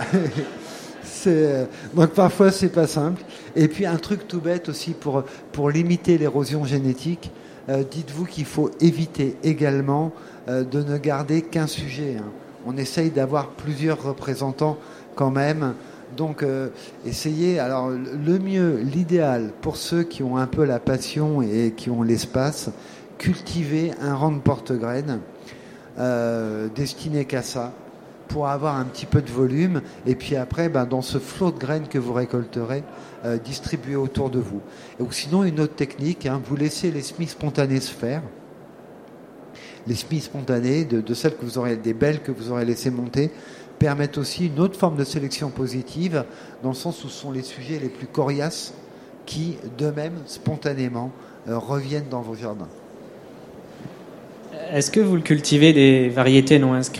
Donc parfois c'est pas simple. Et puis un truc tout bête aussi pour limiter l'érosion génétique, dites-vous qu'il faut éviter également de ne garder qu'un sujet. Hein. On essaye d'avoir plusieurs représentants quand même. Donc essayez, alors le mieux, l'idéal pour ceux qui ont un peu la passion et qui ont l'espace, cultiver un rang de porte-graines destiné qu'à ça, pour avoir un petit peu de volume, et puis après, dans ce flot de graines que vous récolterez, distribuer autour de vous. Ou sinon, une autre technique, vous laissez les semis spontanés se faire. Les semis spontanés, de celles que vous aurez, des belles que vous aurez laissées monter, permettent aussi une autre forme de sélection positive, dans le sens où ce sont les sujets les plus coriaces qui, d'eux-mêmes, spontanément, reviennent dans vos jardins. Est-ce que vous cultivez des variétés non inscrites ?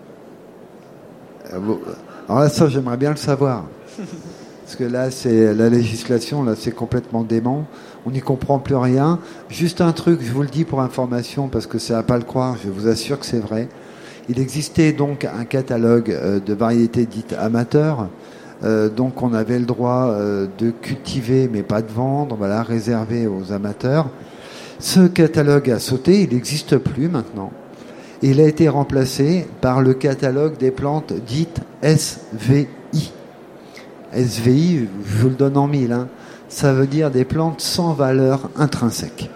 Alors là, ça, j'aimerais bien le savoir. Parce que là, c'est la législation, là, c'est complètement dément. On n'y comprend plus rien. Juste un truc, je vous le dis pour information, parce que c'est à pas le croire, je vous assure que c'est vrai. Il existait donc un catalogue de variétés dites amateurs. Donc on avait le droit de cultiver, mais pas de vendre, voilà, réservé aux amateurs. Ce catalogue a sauté, il n'existe plus maintenant. Il a été remplacé par le catalogue des plantes dites SVI. SVI, je vous le donne en 1000, ça veut dire des plantes sans valeur intrinsèque.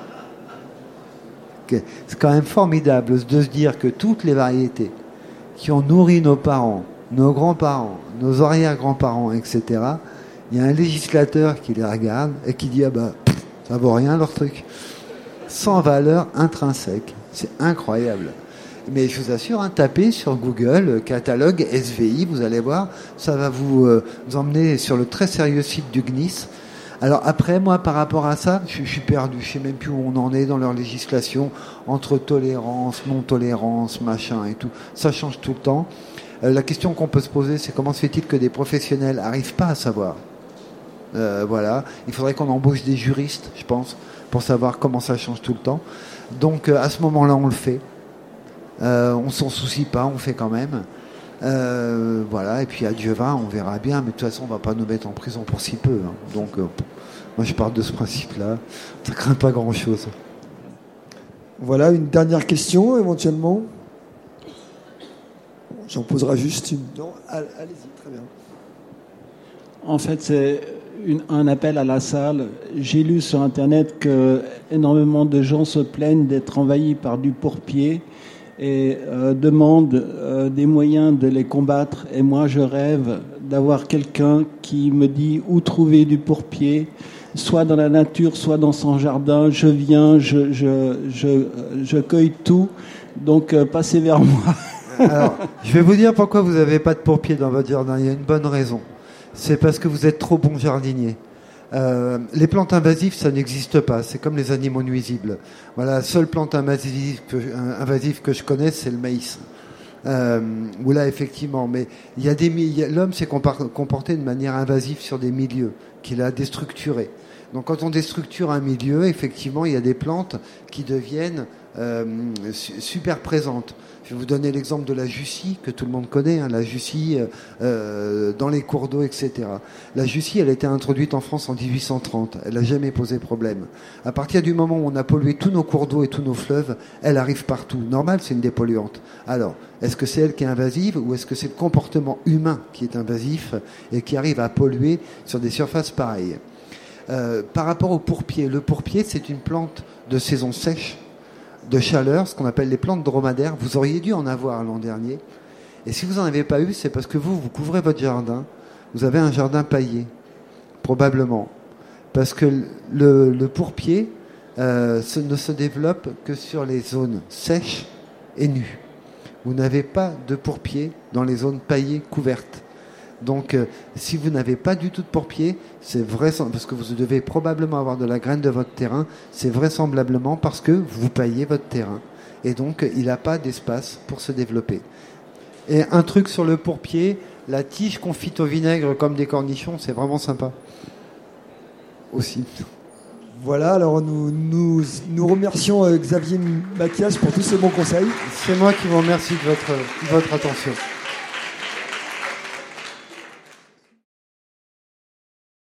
C'est quand même formidable de se dire que toutes les variétés qui ont nourri nos parents, nos grands-parents, nos arrière-grands-parents, etc., il y a un législateur qui les regarde et qui dit ça vaut rien leur truc. Sans valeur intrinsèque. C'est incroyable. Mais je vous assure, tapez sur Google catalogue SVI, vous allez voir, ça va vous emmener sur le très sérieux site du CNIS. Alors après, moi, par rapport à ça, je suis perdu. Je sais même plus où on en est dans leur législation, entre tolérance, non-tolérance, machin et tout. Ça change tout le temps. La question qu'on peut se poser, c'est comment se fait-il que des professionnels n'arrivent pas à savoir ? Voilà. Il faudrait qu'on embauche des juristes, je pense, pour savoir comment ça change tout le temps. Donc à ce moment-là, on le fait. On s'en soucie pas, on fait quand même. Voilà, et puis à Dieu va, on verra bien, mais de toute façon on va pas nous mettre en prison pour si peu. Donc moi je pars de ce principe-là, ça craint pas grand-chose. Voilà, une dernière question éventuellement. J'en poserai juste une. Non, allez-y, très bien. En fait, c'est un appel à la salle. J'ai lu sur Internet que énormément de gens se plaignent d'être envahis par du pourpier et demandent des moyens de les combattre. Et moi, je rêve d'avoir quelqu'un qui me dit où trouver du pourpier, soit dans la nature, soit dans son jardin. Je viens, je cueille tout. Donc, passez vers moi. Alors, je vais vous dire pourquoi vous n'avez pas de pourpier dans votre jardin. Il y a une bonne raison. C'est parce que vous êtes trop bon jardinier. Les plantes invasives, ça n'existe pas. C'est comme les animaux nuisibles. Voilà, la seule plante invasive que je connais, c'est le maïs. Où là, effectivement, mais l'homme s'est comporté de manière invasive sur des milieux qu'il a déstructurés. Donc, quand on déstructure un milieu, effectivement, il y a des plantes qui deviennent super présentes. Je vais vous donner l'exemple de la jussie, que tout le monde connaît, hein, la jussie dans les cours d'eau, etc. La jussie, elle a été introduite en France en 1830. Elle n'a jamais posé problème. À partir du moment où on a pollué tous nos cours d'eau et tous nos fleuves, elle arrive partout. Normal, c'est une dépolluante. Alors, est-ce que c'est elle qui est invasive ou est-ce que c'est le comportement humain qui est invasif et qui arrive à polluer sur des surfaces pareilles? Par rapport au pourpier, le pourpier, c'est une plante de saison sèche, de chaleur, ce qu'on appelle les plantes dromadaires. Vous auriez dû en avoir l'an dernier. Et si vous n'en avez pas eu, c'est parce que vous couvrez votre jardin. Vous avez un jardin paillé, probablement. Parce que le pourpier ne se développe que sur les zones sèches et nues. Vous n'avez pas de pourpier dans les zones paillées couvertes. Donc, si vous n'avez pas du tout de pourpier, c'est vraisemblablement, parce que vous devez probablement avoir de la graine de votre terrain, c'est vraisemblablement parce que vous paillez votre terrain. Et donc, il n'a pas d'espace pour se développer. Et un truc sur le pourpier, la tige confite au vinaigre comme des cornichons, c'est vraiment sympa. Aussi. Voilà, alors nous remercions Xavier Mathias pour tous ces bons conseils. C'est moi qui vous remercie de votre attention.